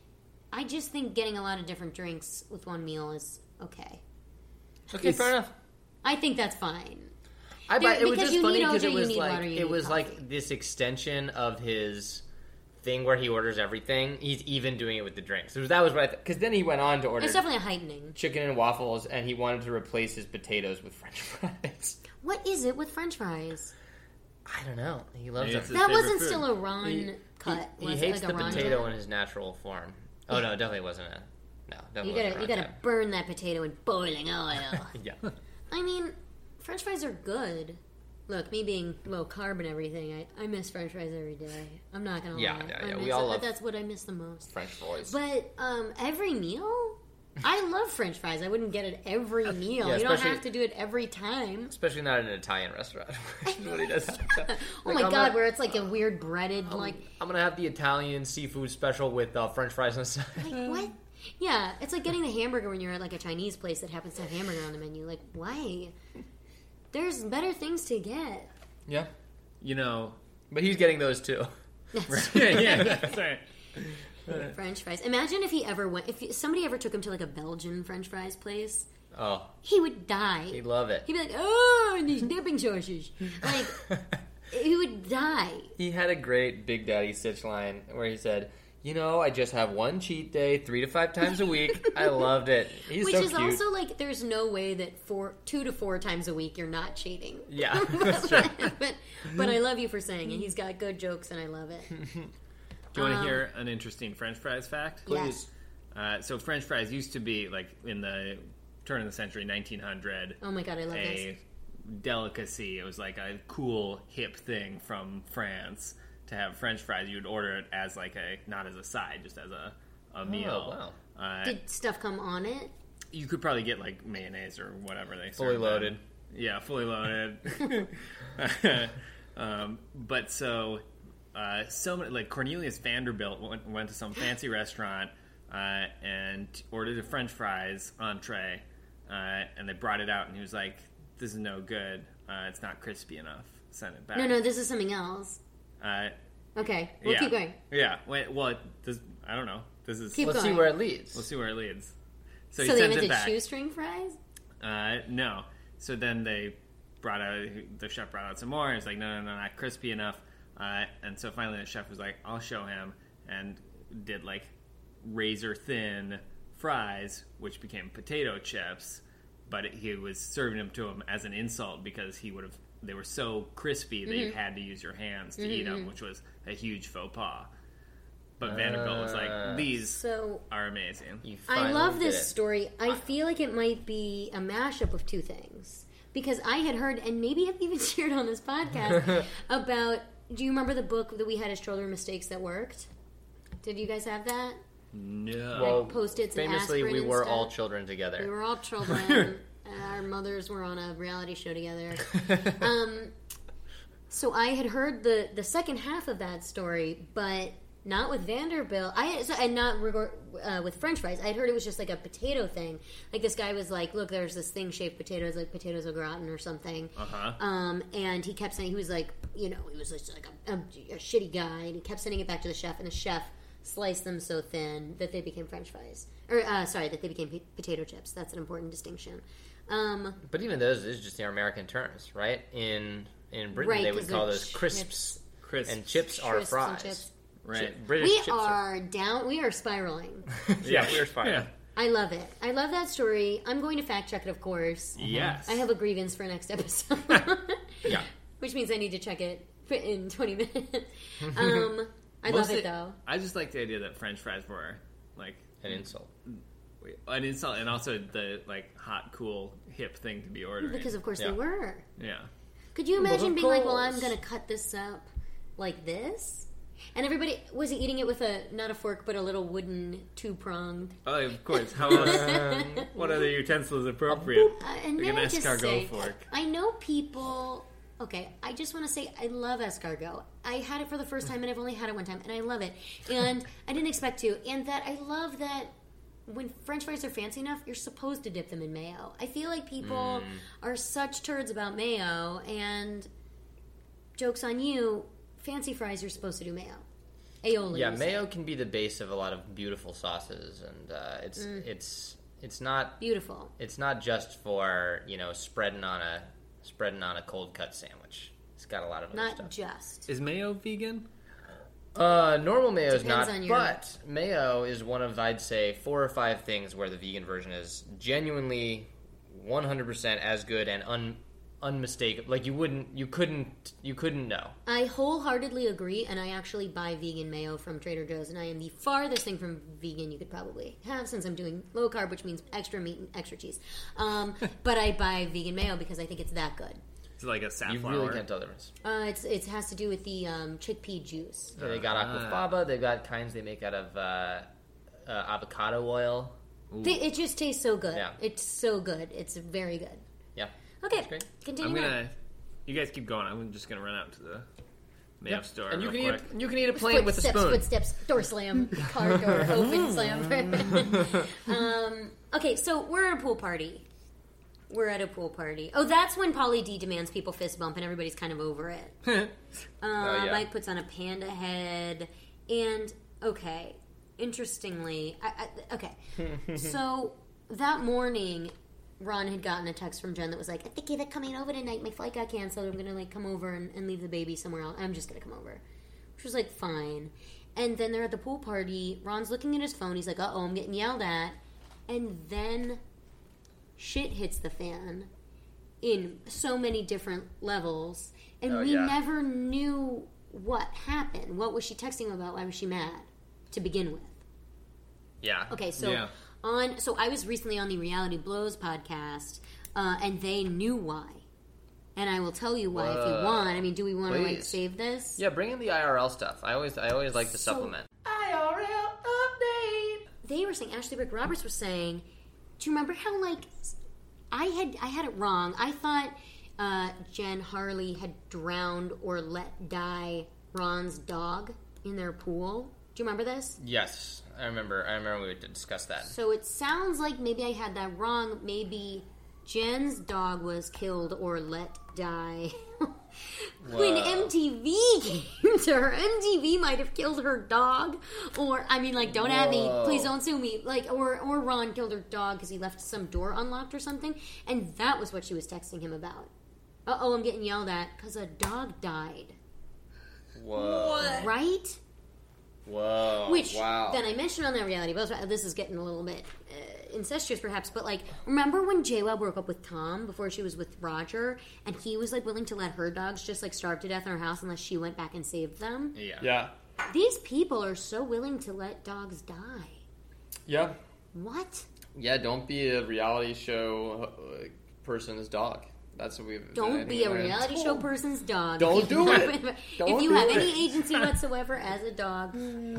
I just think getting a lot of different drinks with one meal is okay. Okay, fair enough. I think that's fine. I There- but it was because just you funny need because O J, it you was need like water, you it need was coffee. like this extension of his thing where he orders everything. He's even doing it with the drinks. So that was what I because then he went on to order It's definitely a heightening. chicken and waffles, and he wanted to replace his potatoes with French fries. What is it with French fries? I don't know. He loves Maybe them. it's his That favorite wasn't food. still a Ron He, cut. he, was he it hates like a the Ron potato cut? in his natural form. Oh no, it definitely wasn't a no. Definitely You wasn't gotta a you gotta Ron burn that potato in boiling oil. cut. Yeah. I mean, French fries are good. Look, me being low carb and everything, I, I miss French fries every day. I'm not gonna Yeah, lie. yeah, I yeah, we miss all it. love- That's what I miss the most. French fries. But um, every meal, I love French fries. I wouldn't get it every meal. Yeah, you don't especially- have to do it every time. Especially not in an Italian restaurant. Which is what he does. Oh Like, my I'm god, not- where it's like a weird breaded, like, I'm gonna have the Italian seafood special with uh, French fries on the side. like what? Yeah, it's like getting the hamburger when you're at like a Chinese place that happens to have hamburger on the menu. Like, why? There's better things to get. Yeah, You know, but he's getting those too. yeah, yeah, that's right. French fries. Imagine if he ever went. If somebody ever took him to like a Belgian French fries place, Oh, he would die. he'd love it. He'd be like, "Oh, these dipping sauces!" Like, he would die. He had a great Big Daddy Stitch line where he said, "You know, I just have one cheat day, three to five times a week." I loved it. He's Which so is cute. also like, there's no way that four, two to four times a week you're not cheating. Yeah, that's true. but, but I love you for saying it. He's got good jokes, and I love it. Do you want to Um, hear an interesting French fries fact? Yes. Uh, so French fries used to be like in the turn of the century, nineteen hundred, Oh my god, I love this. a delicacy. It was like a cool, hip thing from France to have French fries. You would order it as like a not as a side, just as a a meal. wow. Uh, Did stuff come on it? you could probably get like mayonnaise or whatever they Fully serve loaded. them. Yeah, fully loaded. um, but so, uh, so many, like Cornelius Vanderbilt went, went to some fancy restaurant uh, and ordered a French fries entree, uh, and they brought it out, and he was like, "This is no good. Uh, it's not crispy enough. Send it back." No, no, this is something else. Uh, Okay, we'll yeah. keep going. Yeah. Wait. Well, this, I don't know. This is. Keep Let's see going. where it leads. We'll see where it leads. So, So he they sends it invented back. shoestring fries? Uh, no. So then they brought out, the chef brought out some more. It's like, no, no, no, not crispy enough. Uh, and so finally the chef was like, I'll show him. And did like razor thin fries, which became potato chips. But it, he was serving them to him as an insult because he would have, they were so crispy that you had to use your hands to eat them, which was a huge faux pas. But Vanderbilt was Uh, like, these So are amazing. You I finally love did this it. story. I feel like it might be a mashup of two things. Because I had heard, and maybe I've even shared on this podcast, about, do you remember the book that we had as children, Mistakes That Worked? Did you guys have that? No. Well, Post-its and famously, aspirin we and were stuff. all children together. We were all children. and our mothers were on a reality show together. Um, so I had heard the, the second half of that story, but not with Vanderbilt. I so, and not regard, uh, with French fries. I'd heard it was just like a potato thing. Like this guy was like, "Look, there's this thing shaped potatoes, like potatoes au gratin or something." Uh-huh. Um, and he kept saying he was like, you know, he was just like a, a, a shitty guy, and he kept sending it back to the chef, and the chef sliced them so thin that they became French fries, or uh, sorry, that they became p- potato chips. That's an important distinction. Um, But even those is just their American terms, right? In in Britain, Right, they would 'cause call they're those crisps, Crisps. and chips are crisps and fries. chips. Right. British We chips are down. We are spiraling. yeah, we are fine. Yeah. I love it. I love that story. I'm going to fact check it, of course. Yes. I have a grievance for next episode. Yeah. Which means I need to check it in twenty minutes. Um, I love Mostly- it though. I just like the idea that French fries were like An insult. an insult, and also the like hot, cool, hip thing to be ordering. Because of course Yeah. they were. yeah, Could you imagine being like, well, I'm course. going to cut this up like this? And everybody, was he eating it with a, not a fork, but a little wooden two-pronged? oh, of course. How else? What other utensil is appropriate? Uh, and Like may an I just escargot say, fork. I know people... Okay, I just want to say I love escargot. I had it for the first time, and I've only had it one time, and I love it. And I didn't expect to. And that I love that when French fries are fancy enough, you're supposed to dip them in mayo. I feel like people Mm. are such turds about mayo, and joke's on you, fancy fries you're supposed to do mayo. Aioli. Yeah, you mayo say. can be the base of a lot of beautiful sauces, and uh, it's Mm. it's it's not Beautiful. it's not just for, you know, spreading on a spreading on a cold cut sandwich. It's got a lot of other Not stuff. just. Is mayo vegan? Uh, normal mayo is Depends not, on your- but mayo is one of, I'd say, four or five things where the vegan version is genuinely one hundred percent as good and un unmistakable. Like you wouldn't, you couldn't, you couldn't know. I wholeheartedly agree, and I actually buy vegan mayo from Trader Joe's, and I am the farthest thing from vegan you could probably have, since I'm doing low carb, which means extra meat and extra cheese. Um, but I buy vegan mayo because I think it's that good. It's like a You safflower. really can't tell the difference. Uh, it's it has to do with the um, chickpea juice. Yeah, they got Ah. aquafaba. They've got kinds they make out of uh, uh, avocado oil. They, it just tastes so good. Yeah. It's so good. It's very good. Yeah, Okay, That's great. continue. I'm on. gonna. You guys keep going. I'm just gonna run out to the mayo Yep. store and you real can quick. eat you can eat a plant with a Footsteps, spoon. Footsteps, door slam, car door open slam. um, okay, so we're at a pool party. We're at a pool party. Oh, that's when Pauly D demands people fist bump, and everybody's kind of over it. Uh, Oh, yeah. Mike puts on a panda head, and okay, interestingly, I, I, okay, so that morning, Ron had gotten a text from Jen that was like, "I think they're coming over tonight. My flight got canceled. I'm gonna like come over and, and leave the baby somewhere else. I'm just gonna come over," which was like fine. And then they're at the pool party. Ron's looking at his phone. He's like, "Uh oh, I'm getting yelled at," and then shit hits the fan in so many different levels, and Oh, we yeah. never knew what happened. What was she texting him about? Why was she mad to begin with? Yeah. Okay, so Yeah. on so I was recently on the Reality Blows podcast, uh, and they knew why, and I will tell you why if you Whoa. want. I mean, do we want to like Please. save this? Yeah, bring in the I R L stuff. I always I always like to So- supplement. I R L update. They were saying, Ashley Rick Roberts was saying, do you remember how like I had I had it wrong? I thought uh, Jen Harley had drowned or let die Ron's dog in their pool. Do you remember this? Yes, I remember. I remember we discussed that. So it sounds like maybe I had that wrong. Maybe Jen's dog was killed or let die. When Whoa. M T V came to her, M T V might have killed her dog, or I mean, like, don't at me, Whoa. please don't sue me. Like, or or Ron killed her dog because he left some door unlocked or something, and that was what she was texting him about. Uh oh, I'm getting yelled at because a dog died, Whoa. right? Whoa. Which wow. then I mentioned on that reality, but this is getting a little bit uh, incestuous, perhaps. But like, remember when J-Lo broke up with Tom before she was with Roger, and he was like willing to let her dogs just like starve to death in her house unless she went back and saved them? Yeah. Yeah. These people are so willing to let dogs die. Yeah. What? Yeah, don't be a reality show uh, person's dog. That's what we've. Don't be a reality show person's dog. Don't If you do have- it. If Don't you do have it. any agency whatsoever as a dog,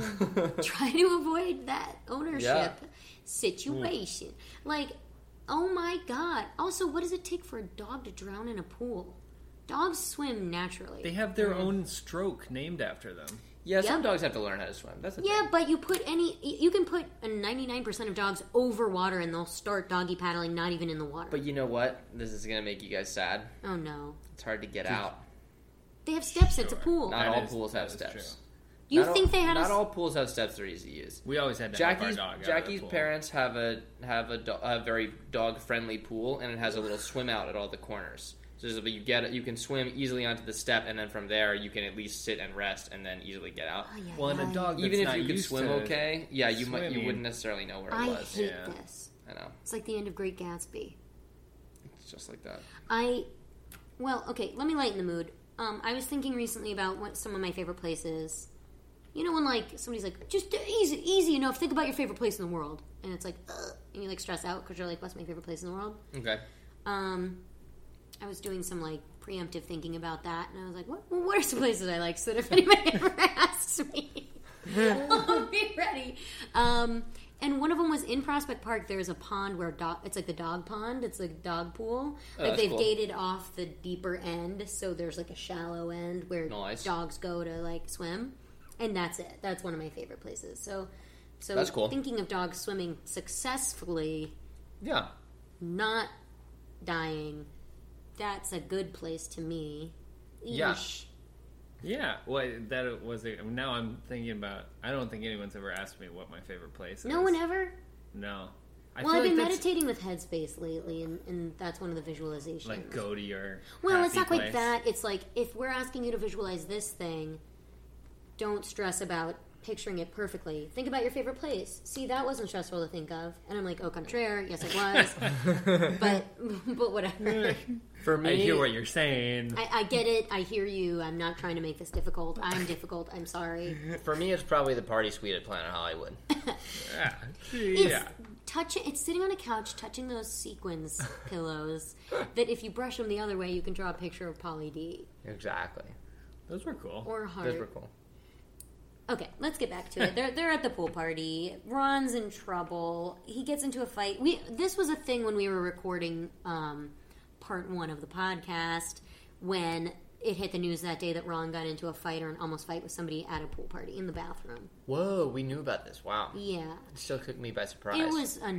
try to avoid that ownership Yeah. situation. Like, oh my god. Also, what does it take for a dog to drown in a pool? Dogs swim naturally. They have their own stroke named after them. Yeah, some Yep. dogs have to learn how to swim. That's the Yeah, thing. but you put any, you can put a ninety-nine percent of dogs over water and they'll start doggy paddling not even in the water. But you know what? This is gonna make you guys sad. Oh no. It's hard to get out. They have steps, it's a pool. Not That all is- pools that have is steps. true. You Not think all, they had a Not s- all pools have steps that are easy to use. We always had to Jackie's help our dog out of Jackie's the pool. parents have a have a, do, a very dog friendly pool, and it has a little swim out at all the corners. So there's a- you get you can swim easily onto the step, and then from there you can at least sit and rest, and then easily get out. Oh, yeah, Well, and a yeah. dog that's Even if not you could used swim to okay, yeah, you might you swimming. wouldn't necessarily know where it I was. hate Yeah. this. I know, It's like the end of Great Gatsby. it's just like that. I, well, okay, let me lighten the mood. Um, I was thinking recently about what some of my favorite places. You know when like somebody's like, just easy, easy enough. Think about your favorite place in the world, and it's like, ugh, and you like stress out because you're like, what's my favorite place in the world? Okay. Um, I was doing some like preemptive thinking about that, and I was like, what? Well, what are some places I like? So that if anybody ever asks me, I'll be ready. Um, and one of them was in Prospect Park. There's a pond where dog. It's like the dog pond. It's like a dog pool. Oh, Like that's they've cool. gated off the deeper end, so there's like a shallow end where Nice. dogs go to like swim, and that's it. That's one of my favorite places. So So That's cool. thinking of dogs swimming successfully, Yeah. not dying, that's a good place to me. Yeah. Eesh. Yeah, well, that was it. Now I'm thinking about. I don't think anyone's ever asked me what my favorite place is. No one ever? No. I Well, feel I've been like that's, meditating with Headspace lately, and, and that's one of the visualizations. like, go to your. Well, it's happy not quite place. that. It's like, if we're asking you to visualize this thing, don't stress about picturing it perfectly. Think about your favorite place. See, that wasn't stressful to think of. And I'm like, au contraire, yes it was. but, but whatever. For me, I hear what you're saying. I, I get it. I hear you. I'm not trying to make this difficult. I'm difficult. I'm sorry. for me, it's probably the party suite at Planet Hollywood. yeah. It's yeah. touching. It's sitting on a couch, touching those sequins pillows. That if you brush them the other way, you can draw a picture of Polly D Exactly. Those were cool. or Heart. Those were cool. Okay, let's get back to it. They're they're at the pool party. Ron's in trouble. He gets into a fight. We this was a thing when we were recording um, part one of the podcast when it hit the news that day that Ron got into a fight or an almost fight with somebody at a pool party in the bathroom. Whoa, we knew about this. Wow. Yeah, It still took me by surprise. it was a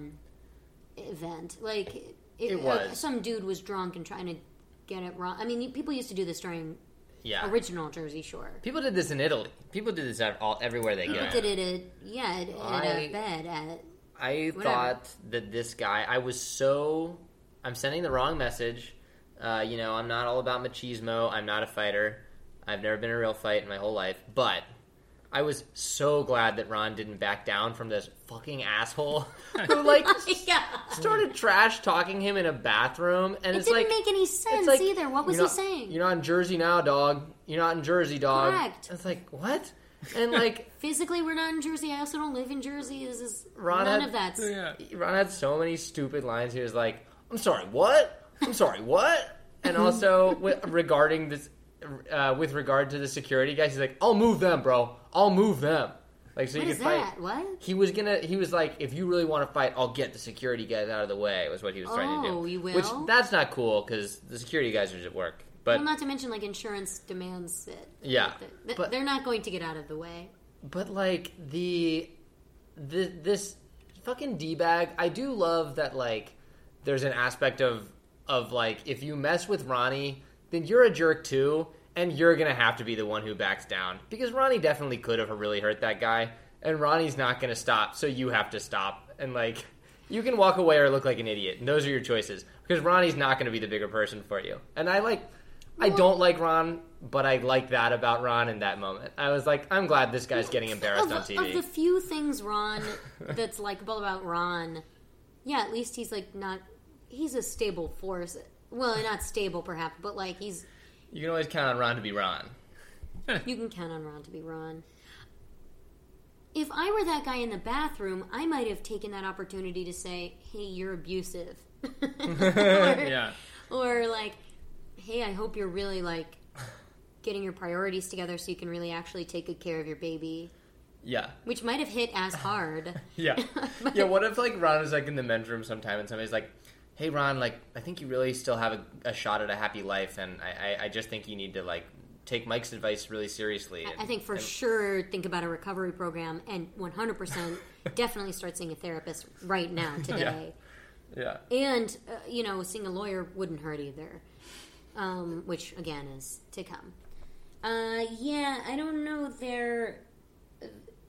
non-event. Like it, It was. uh, some dude was drunk and trying to get it wrong. I mean, people used to do this during Yeah. original Jersey Shore. People did this in Italy. People did this at all, everywhere they go. People did it at yeah at, at I- a bed at. I Whatever. thought that this guy, I was so, I'm sending the wrong message. Uh, you know, I'm not all about machismo. I'm not a fighter. I've never been in a real fight in my whole life. But I was so glad that Ron didn't back down from this fucking asshole who, like, Yeah. started trash talking him in a bathroom. And It it's didn't like, make any sense it's like, either. What was you're he not- saying? You're not in Jersey now, dog. You're not in Jersey, dog. Correct. It's like, what? And, like, Physically, we're not in Jersey. I also don't live in Jersey. This is Ron none had- of that. Yeah. Ron had so many stupid lines. He was like, "I'm sorry, what? I'm sorry, what?" And also with, regarding this, uh, with regard to the security guys, he's like, "I'll move them, bro. I'll move them." Like so What you is can fight. that? What? He was gonna. He was like, "If you really want to fight, I'll get the security guys out of the way." Was what he was trying to do. Oh, you will? Which that's not cool because the security guys are at work. But Well, not to mention, like, insurance demands it. Yeah, Like, they're, but- they're not going to get out of the way. But like the, the this fucking d bag, I do love that. Like, there's an aspect of of like if you mess with Ronnie, then you're a jerk too, and you're gonna have to be the one who backs down because Ronnie definitely could have really hurt that guy, and Ronnie's not gonna stop, so you have to stop. And like, you can walk away or look like an idiot, and those are your choices because Ronnie's not gonna be the bigger person for you. And I like. I don't like Ron, but I like that about Ron in that moment. I was like, I'm glad this guy's getting embarrassed of, on T Of V. the few things Ron that's likable about Ron, yeah, at least he's like not. He's a stable force. Well, not stable perhaps, but like he's. You can always count on Ron to be Ron. You can count on Ron to be Ron. If I were that guy in the bathroom, I might have taken that opportunity to say, "Hey, you're abusive," or, Yeah. or like, "Hey, I hope you're really like getting your priorities together so you can really actually take good care of your baby," Yeah. which might have hit as hard. Yeah. Yeah, what if, like, Ron was, like, in the men's room sometime and somebody's like, hey, Ron, like, I think you really still have a, a shot at a happy life, and I, I, I just think you need to, like, take Mike's advice really seriously. I And- think for and- sure think about a recovery program and one hundred percent definitely start seeing a therapist right now, today. Yeah. And, uh, you know, seeing a lawyer wouldn't hurt either. Um, which, again, is to come. Uh, yeah, I don't know. They're... Uh,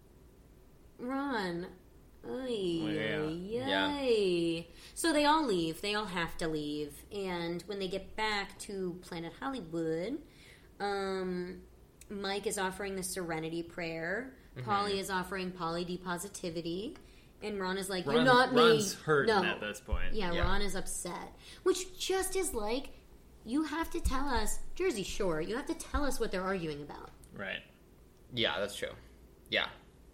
Ron. Oy, Yeah. oy, Yeah. oy. So they all leave. They all have to leave. And when they get back to Planet Hollywood, um, Mike is offering the Serenity Prayer. Mm-hmm. Polly is offering Polly D positivity. And Ron is like, Ron, you're not me. Ron's hurting No. at this point. Yeah, Yeah. Ron is upset. Which just is like, you have to tell us, Jersey Shore, you have to tell us what they're arguing about. Right. Yeah, that's true. Yeah.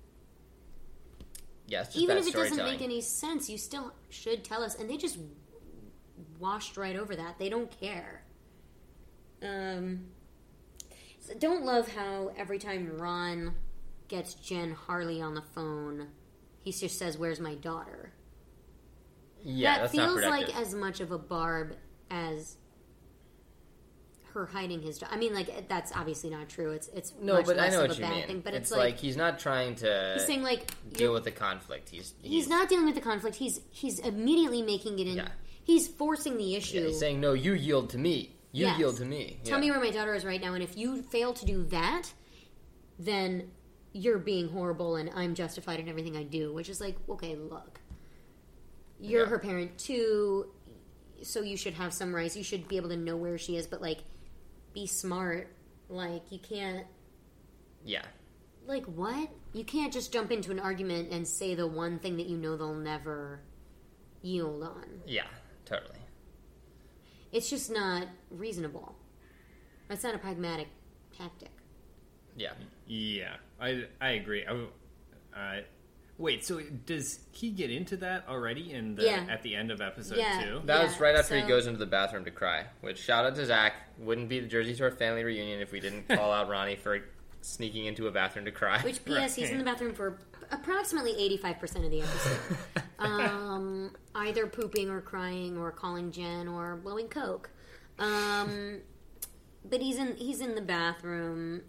Yeah, it's just Even bad if it doesn't storytelling. make any sense, you still should tell us. And they just washed right over that. They don't care. Um, so don't love how every time Ron gets Jen Harley on the phone, he just says, "Where's my daughter?" Yeah, that that's feels not productive. like as much of a barb as her hiding his job. I mean, like that's obviously not true. It's it's No, much but less I know of what a you bad mean. thing. But it's, it's, like, he's not trying to he's saying like deal you're- with the conflict. He's he's, he's not dealing with the conflict. He's he's immediately making it in. Yeah. He's forcing the issue. yeah, he's saying, no, you yield to me. You Yes. yield to me. Tell Yeah. me where my daughter is right now, and if you fail to do that, then you're being horrible, and I'm justified in everything I do. Which is like, okay, look, you're Yeah. her parent too, so you should have some rights. You should be able to know where she is, but like, be smart. Like, you can't. Yeah. Like, what? You can't just jump into an argument and say the one thing that you know they'll never yield on. Yeah, totally. It's just not reasonable. It's not a pragmatic tactic. Yeah. Yeah, I I agree. I, uh, wait, so does he get into that already in the Yeah. at the end of episode Yeah. two? That Yeah, was right after he so- goes into the bathroom to cry. Which, shout out to Zach. Wouldn't be the Jersey Shore family reunion if we didn't call out Ronnie for sneaking into a bathroom to cry. Which, P S, he's in the bathroom for approximately eighty-five percent of the episode. um, either pooping or crying or calling Jen or blowing coke. Um, but he's in he's in the bathroom.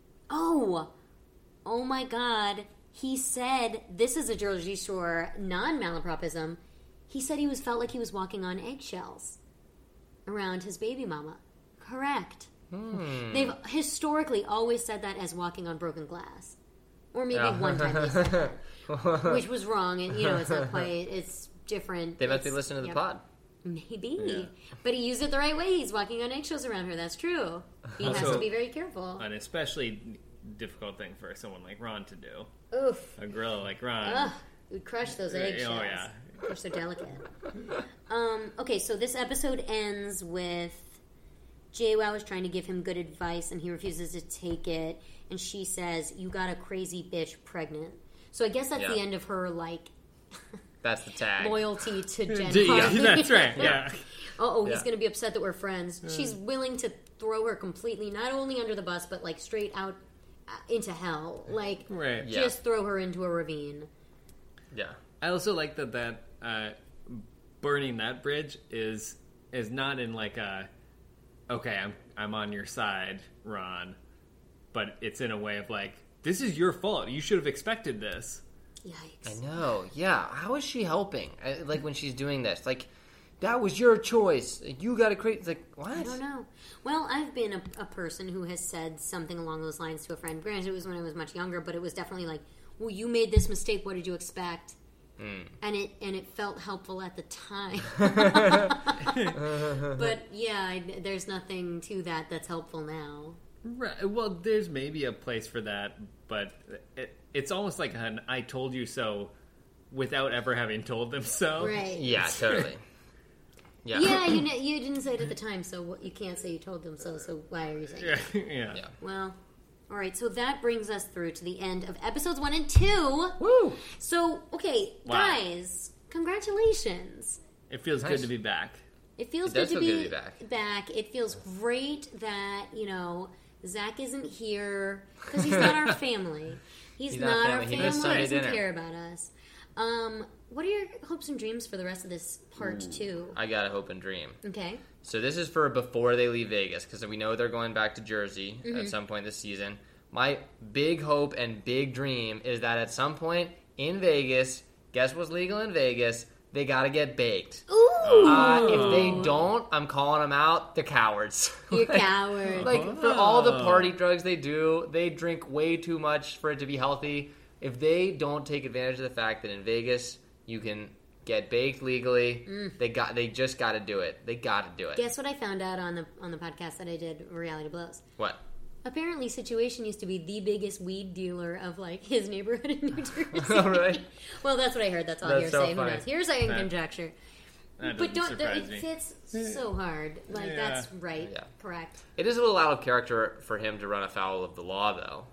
Oh, oh my God! He said this is a Jersey Shore non-malapropism. He said he was felt like he was walking on eggshells around his baby mama. Correct. Hmm. They've historically always said that as walking on broken glass. Or maybe one time they said that, which was wrong, and you know, it's not quite, it's different. They must be It's- listening to the yep. pod. Maybe. Yeah. But he used it the right way. He's walking on eggshells around her, that's true. He has Also- to be very careful. An especially difficult thing for someone like Ron to do. Oof. A gorilla like Ron. Ugh. We'd crush those Uh, oh, eggshells. yeah. They're so delicate. Um, okay, so this episode ends with JWoww is trying to give him good advice, and he refuses to take it. And she says, "You got a crazy bitch pregnant." So I guess that's Yeah. the end of her like That's the tag. loyalty to Jen. Yeah, Harvey. that's right. Yeah. Oh, he's Yeah. going to be upset that we're friends. She's willing to throw her completely, not only under the bus, but like straight out uh, into hell. Like, Right. Yeah. just throw her into a ravine. Yeah. I also like that that uh, burning that bridge is is not in like a okay, I'm I'm on your side, Ron, but it's in a way of like this is your fault. You should have expected this. Yikes. I know. Yeah. How is she helping? I, like when she's doing this, like that was your choice. You got to create. It's like what? I don't know. Well, I've been a, a person who has said something along those lines to a friend. Granted, it was when I was much younger, but it was definitely like, "Well, you made this mistake. What did you expect?" Mm. And it and it felt helpful at the time. But yeah, I, there's nothing to that that's helpful now. Right. Well, there's maybe a place for that, but it, it's almost like an "I told you so" without ever having told them so. Right. Yeah. Totally. Yeah. Yeah, you kn- you didn't say it at the time, so what, you can't say you told them so. So why are you saying? Yeah. it? yeah. Yeah. Well, all right. So that brings us through to the end of episodes one and two. Woo! So okay, Wow. guys, congratulations. It feels Nice. good to be back. It feels It does good, to feel be good to be back. back. It feels great that you know Zach isn't here because he's not our family. He's, He's not, not our family. He family. missed He Sunday doesn't dinner. care about us. Um, what are your hopes and dreams for the rest of this part two? I got a hope and dream. Okay. So this is for before they leave Vegas because we know they're going back to Jersey Mm-hmm. at some point this season. My big hope and big dream is that at some point in Vegas, guess what's legal in Vegas? They got to get baked. Ooh, Uh, if they don't, I'm calling them out. They're cowards. you're Like- coward. Like for all the party drugs they do, they drink way too much for it to be healthy. If they don't take advantage of the fact that in Vegas you can get baked legally, they got they just got to do it. They got to do it. Guess what I found out on the on the podcast that I did, Reality Blows. What? Apparently, Situation used to be the biggest weed dealer of like his neighborhood in New Jersey. All right. Well, that's what I heard. That's all That's so hearsay. Who funny. knows? Hearsay and That- conjecture. That But doesn't don't. surprise It me. fits so hard. Like Yeah. that's right. Yeah. Correct. It is a little out of character for him to run afoul of the law, though.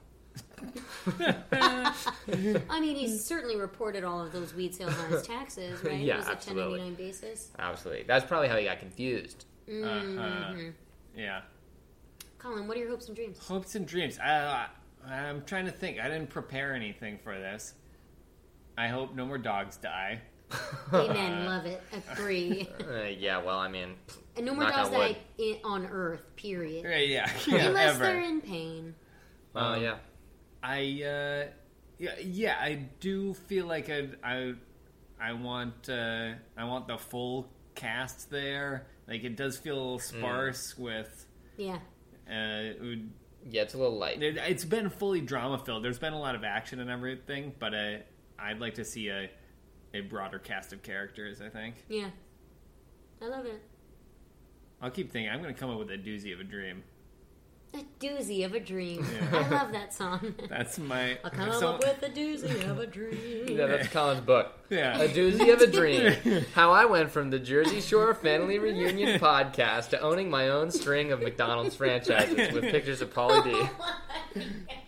I mean, he's certainly reported all of those weed sales on his taxes, right? Yeah, it was a ten absolutely. ninety-nine basis. Absolutely. That's probably how he got confused. Uh-huh. Yeah. Colin, what are your hopes and dreams? Hopes and dreams. I, I, I'm trying to think. I didn't prepare anything for this. I hope no more dogs die. Amen. Love it. Agree. Uh, yeah, well, I mean, And no more Knock dogs on that wood. I, in, on Earth, period. Right, yeah, yeah, Unless ever. they're in pain. Oh Um, yeah. I uh, yeah, yeah, I do feel like I I, I want uh, I want the full cast there. Like it does feel a little sparse Mm. with. Yeah. Uh, it would- Yeah, it's a little light. it, it's been fully drama filled. There's been a lot of action and everything, but uh, I'd like to see a a broader cast of characters. I think Yeah. I love it. I'll keep thinking. I'm going to come up with a doozy of a dream. A doozy of a dream. Yeah. I love that song. That's my. I'll come so- up with a doozy of a dream. Yeah, that's Colin's book. Yeah. A Doozy of a Dream. How I went from the Jersey Shore Family Reunion podcast to owning my own string of McDonald's franchises with pictures of Pauly D.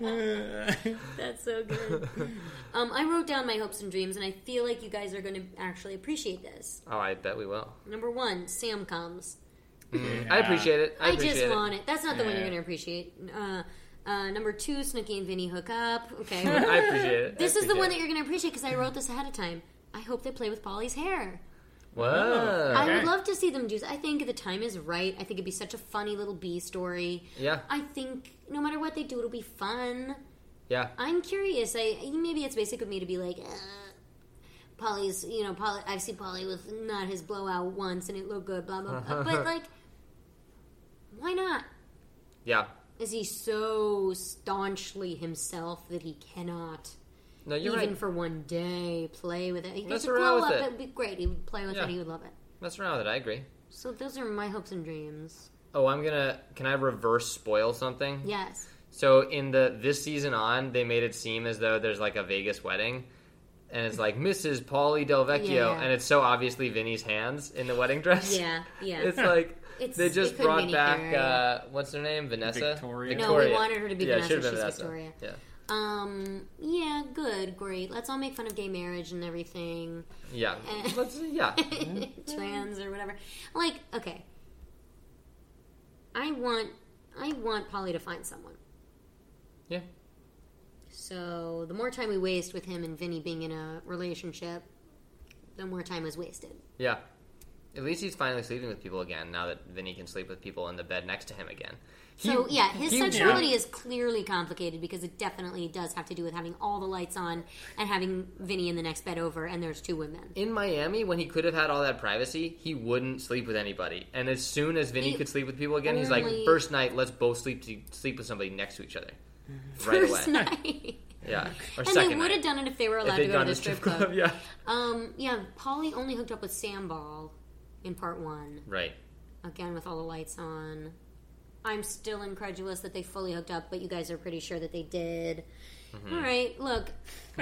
That's so good. Um, I wrote down my hopes and dreams, and I feel like you guys are going to actually appreciate this. Oh, I bet we will. Number one, Sam comes. I appreciate it. I, I, appreciate just it. want it. That's not the one you're Yeah. going to appreciate. Uh, uh, number two, Snooki and Vinny hook up. Okay. I appreciate it. This I is the one that appreciate you're going to appreciate because I wrote this ahead of time. I hope they play with Polly's hair. it. Whoa. I Okay. would love to see them do. I think the time is right. I think it'd be such a funny little B story. Yeah. I think no matter what they do, it'll be fun. Yeah. I'm curious. I maybe it's basic of me to be like, uh, Polly's. You know, Polly. I've seen Polly with not his blowout once, and it looked good. Blah blah blah. But like, why not? Yeah. Is he so staunchly himself that he cannot, No, you're even right. for one day, play with it? He Mess could around blow with up. it. It'd be great. He would play with Yeah. it. He would love it. Mess around with it. I agree. So those are my hopes and dreams. Oh, I'm gonna. Can I reverse spoil something? Yes. So in the this season on, they made it seem as though there's like a Vegas wedding, and it's like Missus Pauly Del Vecchio, Yeah. and it's so obviously Vinny's hands in the wedding dress. Yeah. Yeah. It's like It's- they just it could brought be back anything, right? uh, what's her name, Vanessa. Victoria. No, we wanted her to be yeah, it Vanessa. should've been She's Vanessa. Victoria. Yeah, Um. Yeah. Good. Great. Let's all make fun of gay marriage and everything. yeah, Eh. Let's, yeah. Trans or whatever. Like, okay. I want. I want Polly to find someone. Yeah. So the more time we waste with him and Vinny being in a relationship, the more time is wasted. Yeah. At least he's finally sleeping with people again. Now that Vinny can sleep with people in the bed next to him again. So He- yeah, his he- sexuality is clearly complicated because it definitely does have to do with having all the lights on and having Vinny in the next bed over, and there's two women. In Miami, when he could have had all that privacy, he wouldn't sleep with anybody. And as soon as Vinny He could sleep with people again, he's like, only- first night, let's both sleep to, sleep with somebody next to each other, right First away. night. Yeah, or And second they would night. have done it if they were If allowed they'd to go gone to the strip club. yeah, Um, yeah, Polly only hooked up with Sam Ball in part one. right. Again, with all the lights on. I'm still incredulous that they fully hooked up, but you guys are pretty sure that they did. Mm-hmm. All right, look.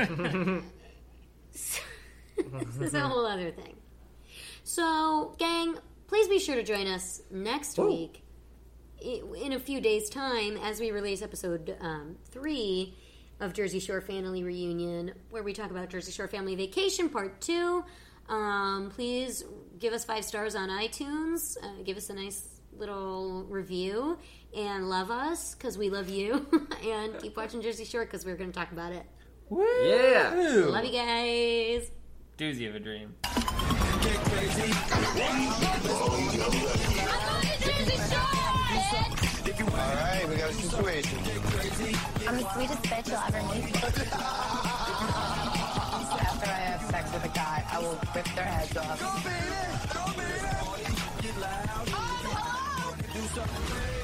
This is a whole other thing. So, gang, please be sure to join us next week i- in a few days' time as we release episode um, three of Jersey Shore Family Reunion, where we talk about Jersey Shore Family Vacation Part two. Um, please give us five stars on iTunes. Uh, give us a nice little review and love us because we love you. And keep watching Jersey Shore because we're going to talk about it. Yeah. Love you guys. Doozy of a dream. Alright, we got a situation. I'm the sweetest bitch you'll ever meet. After I have sex with a guy, I will rip their heads off. Go, baby! Go, baby!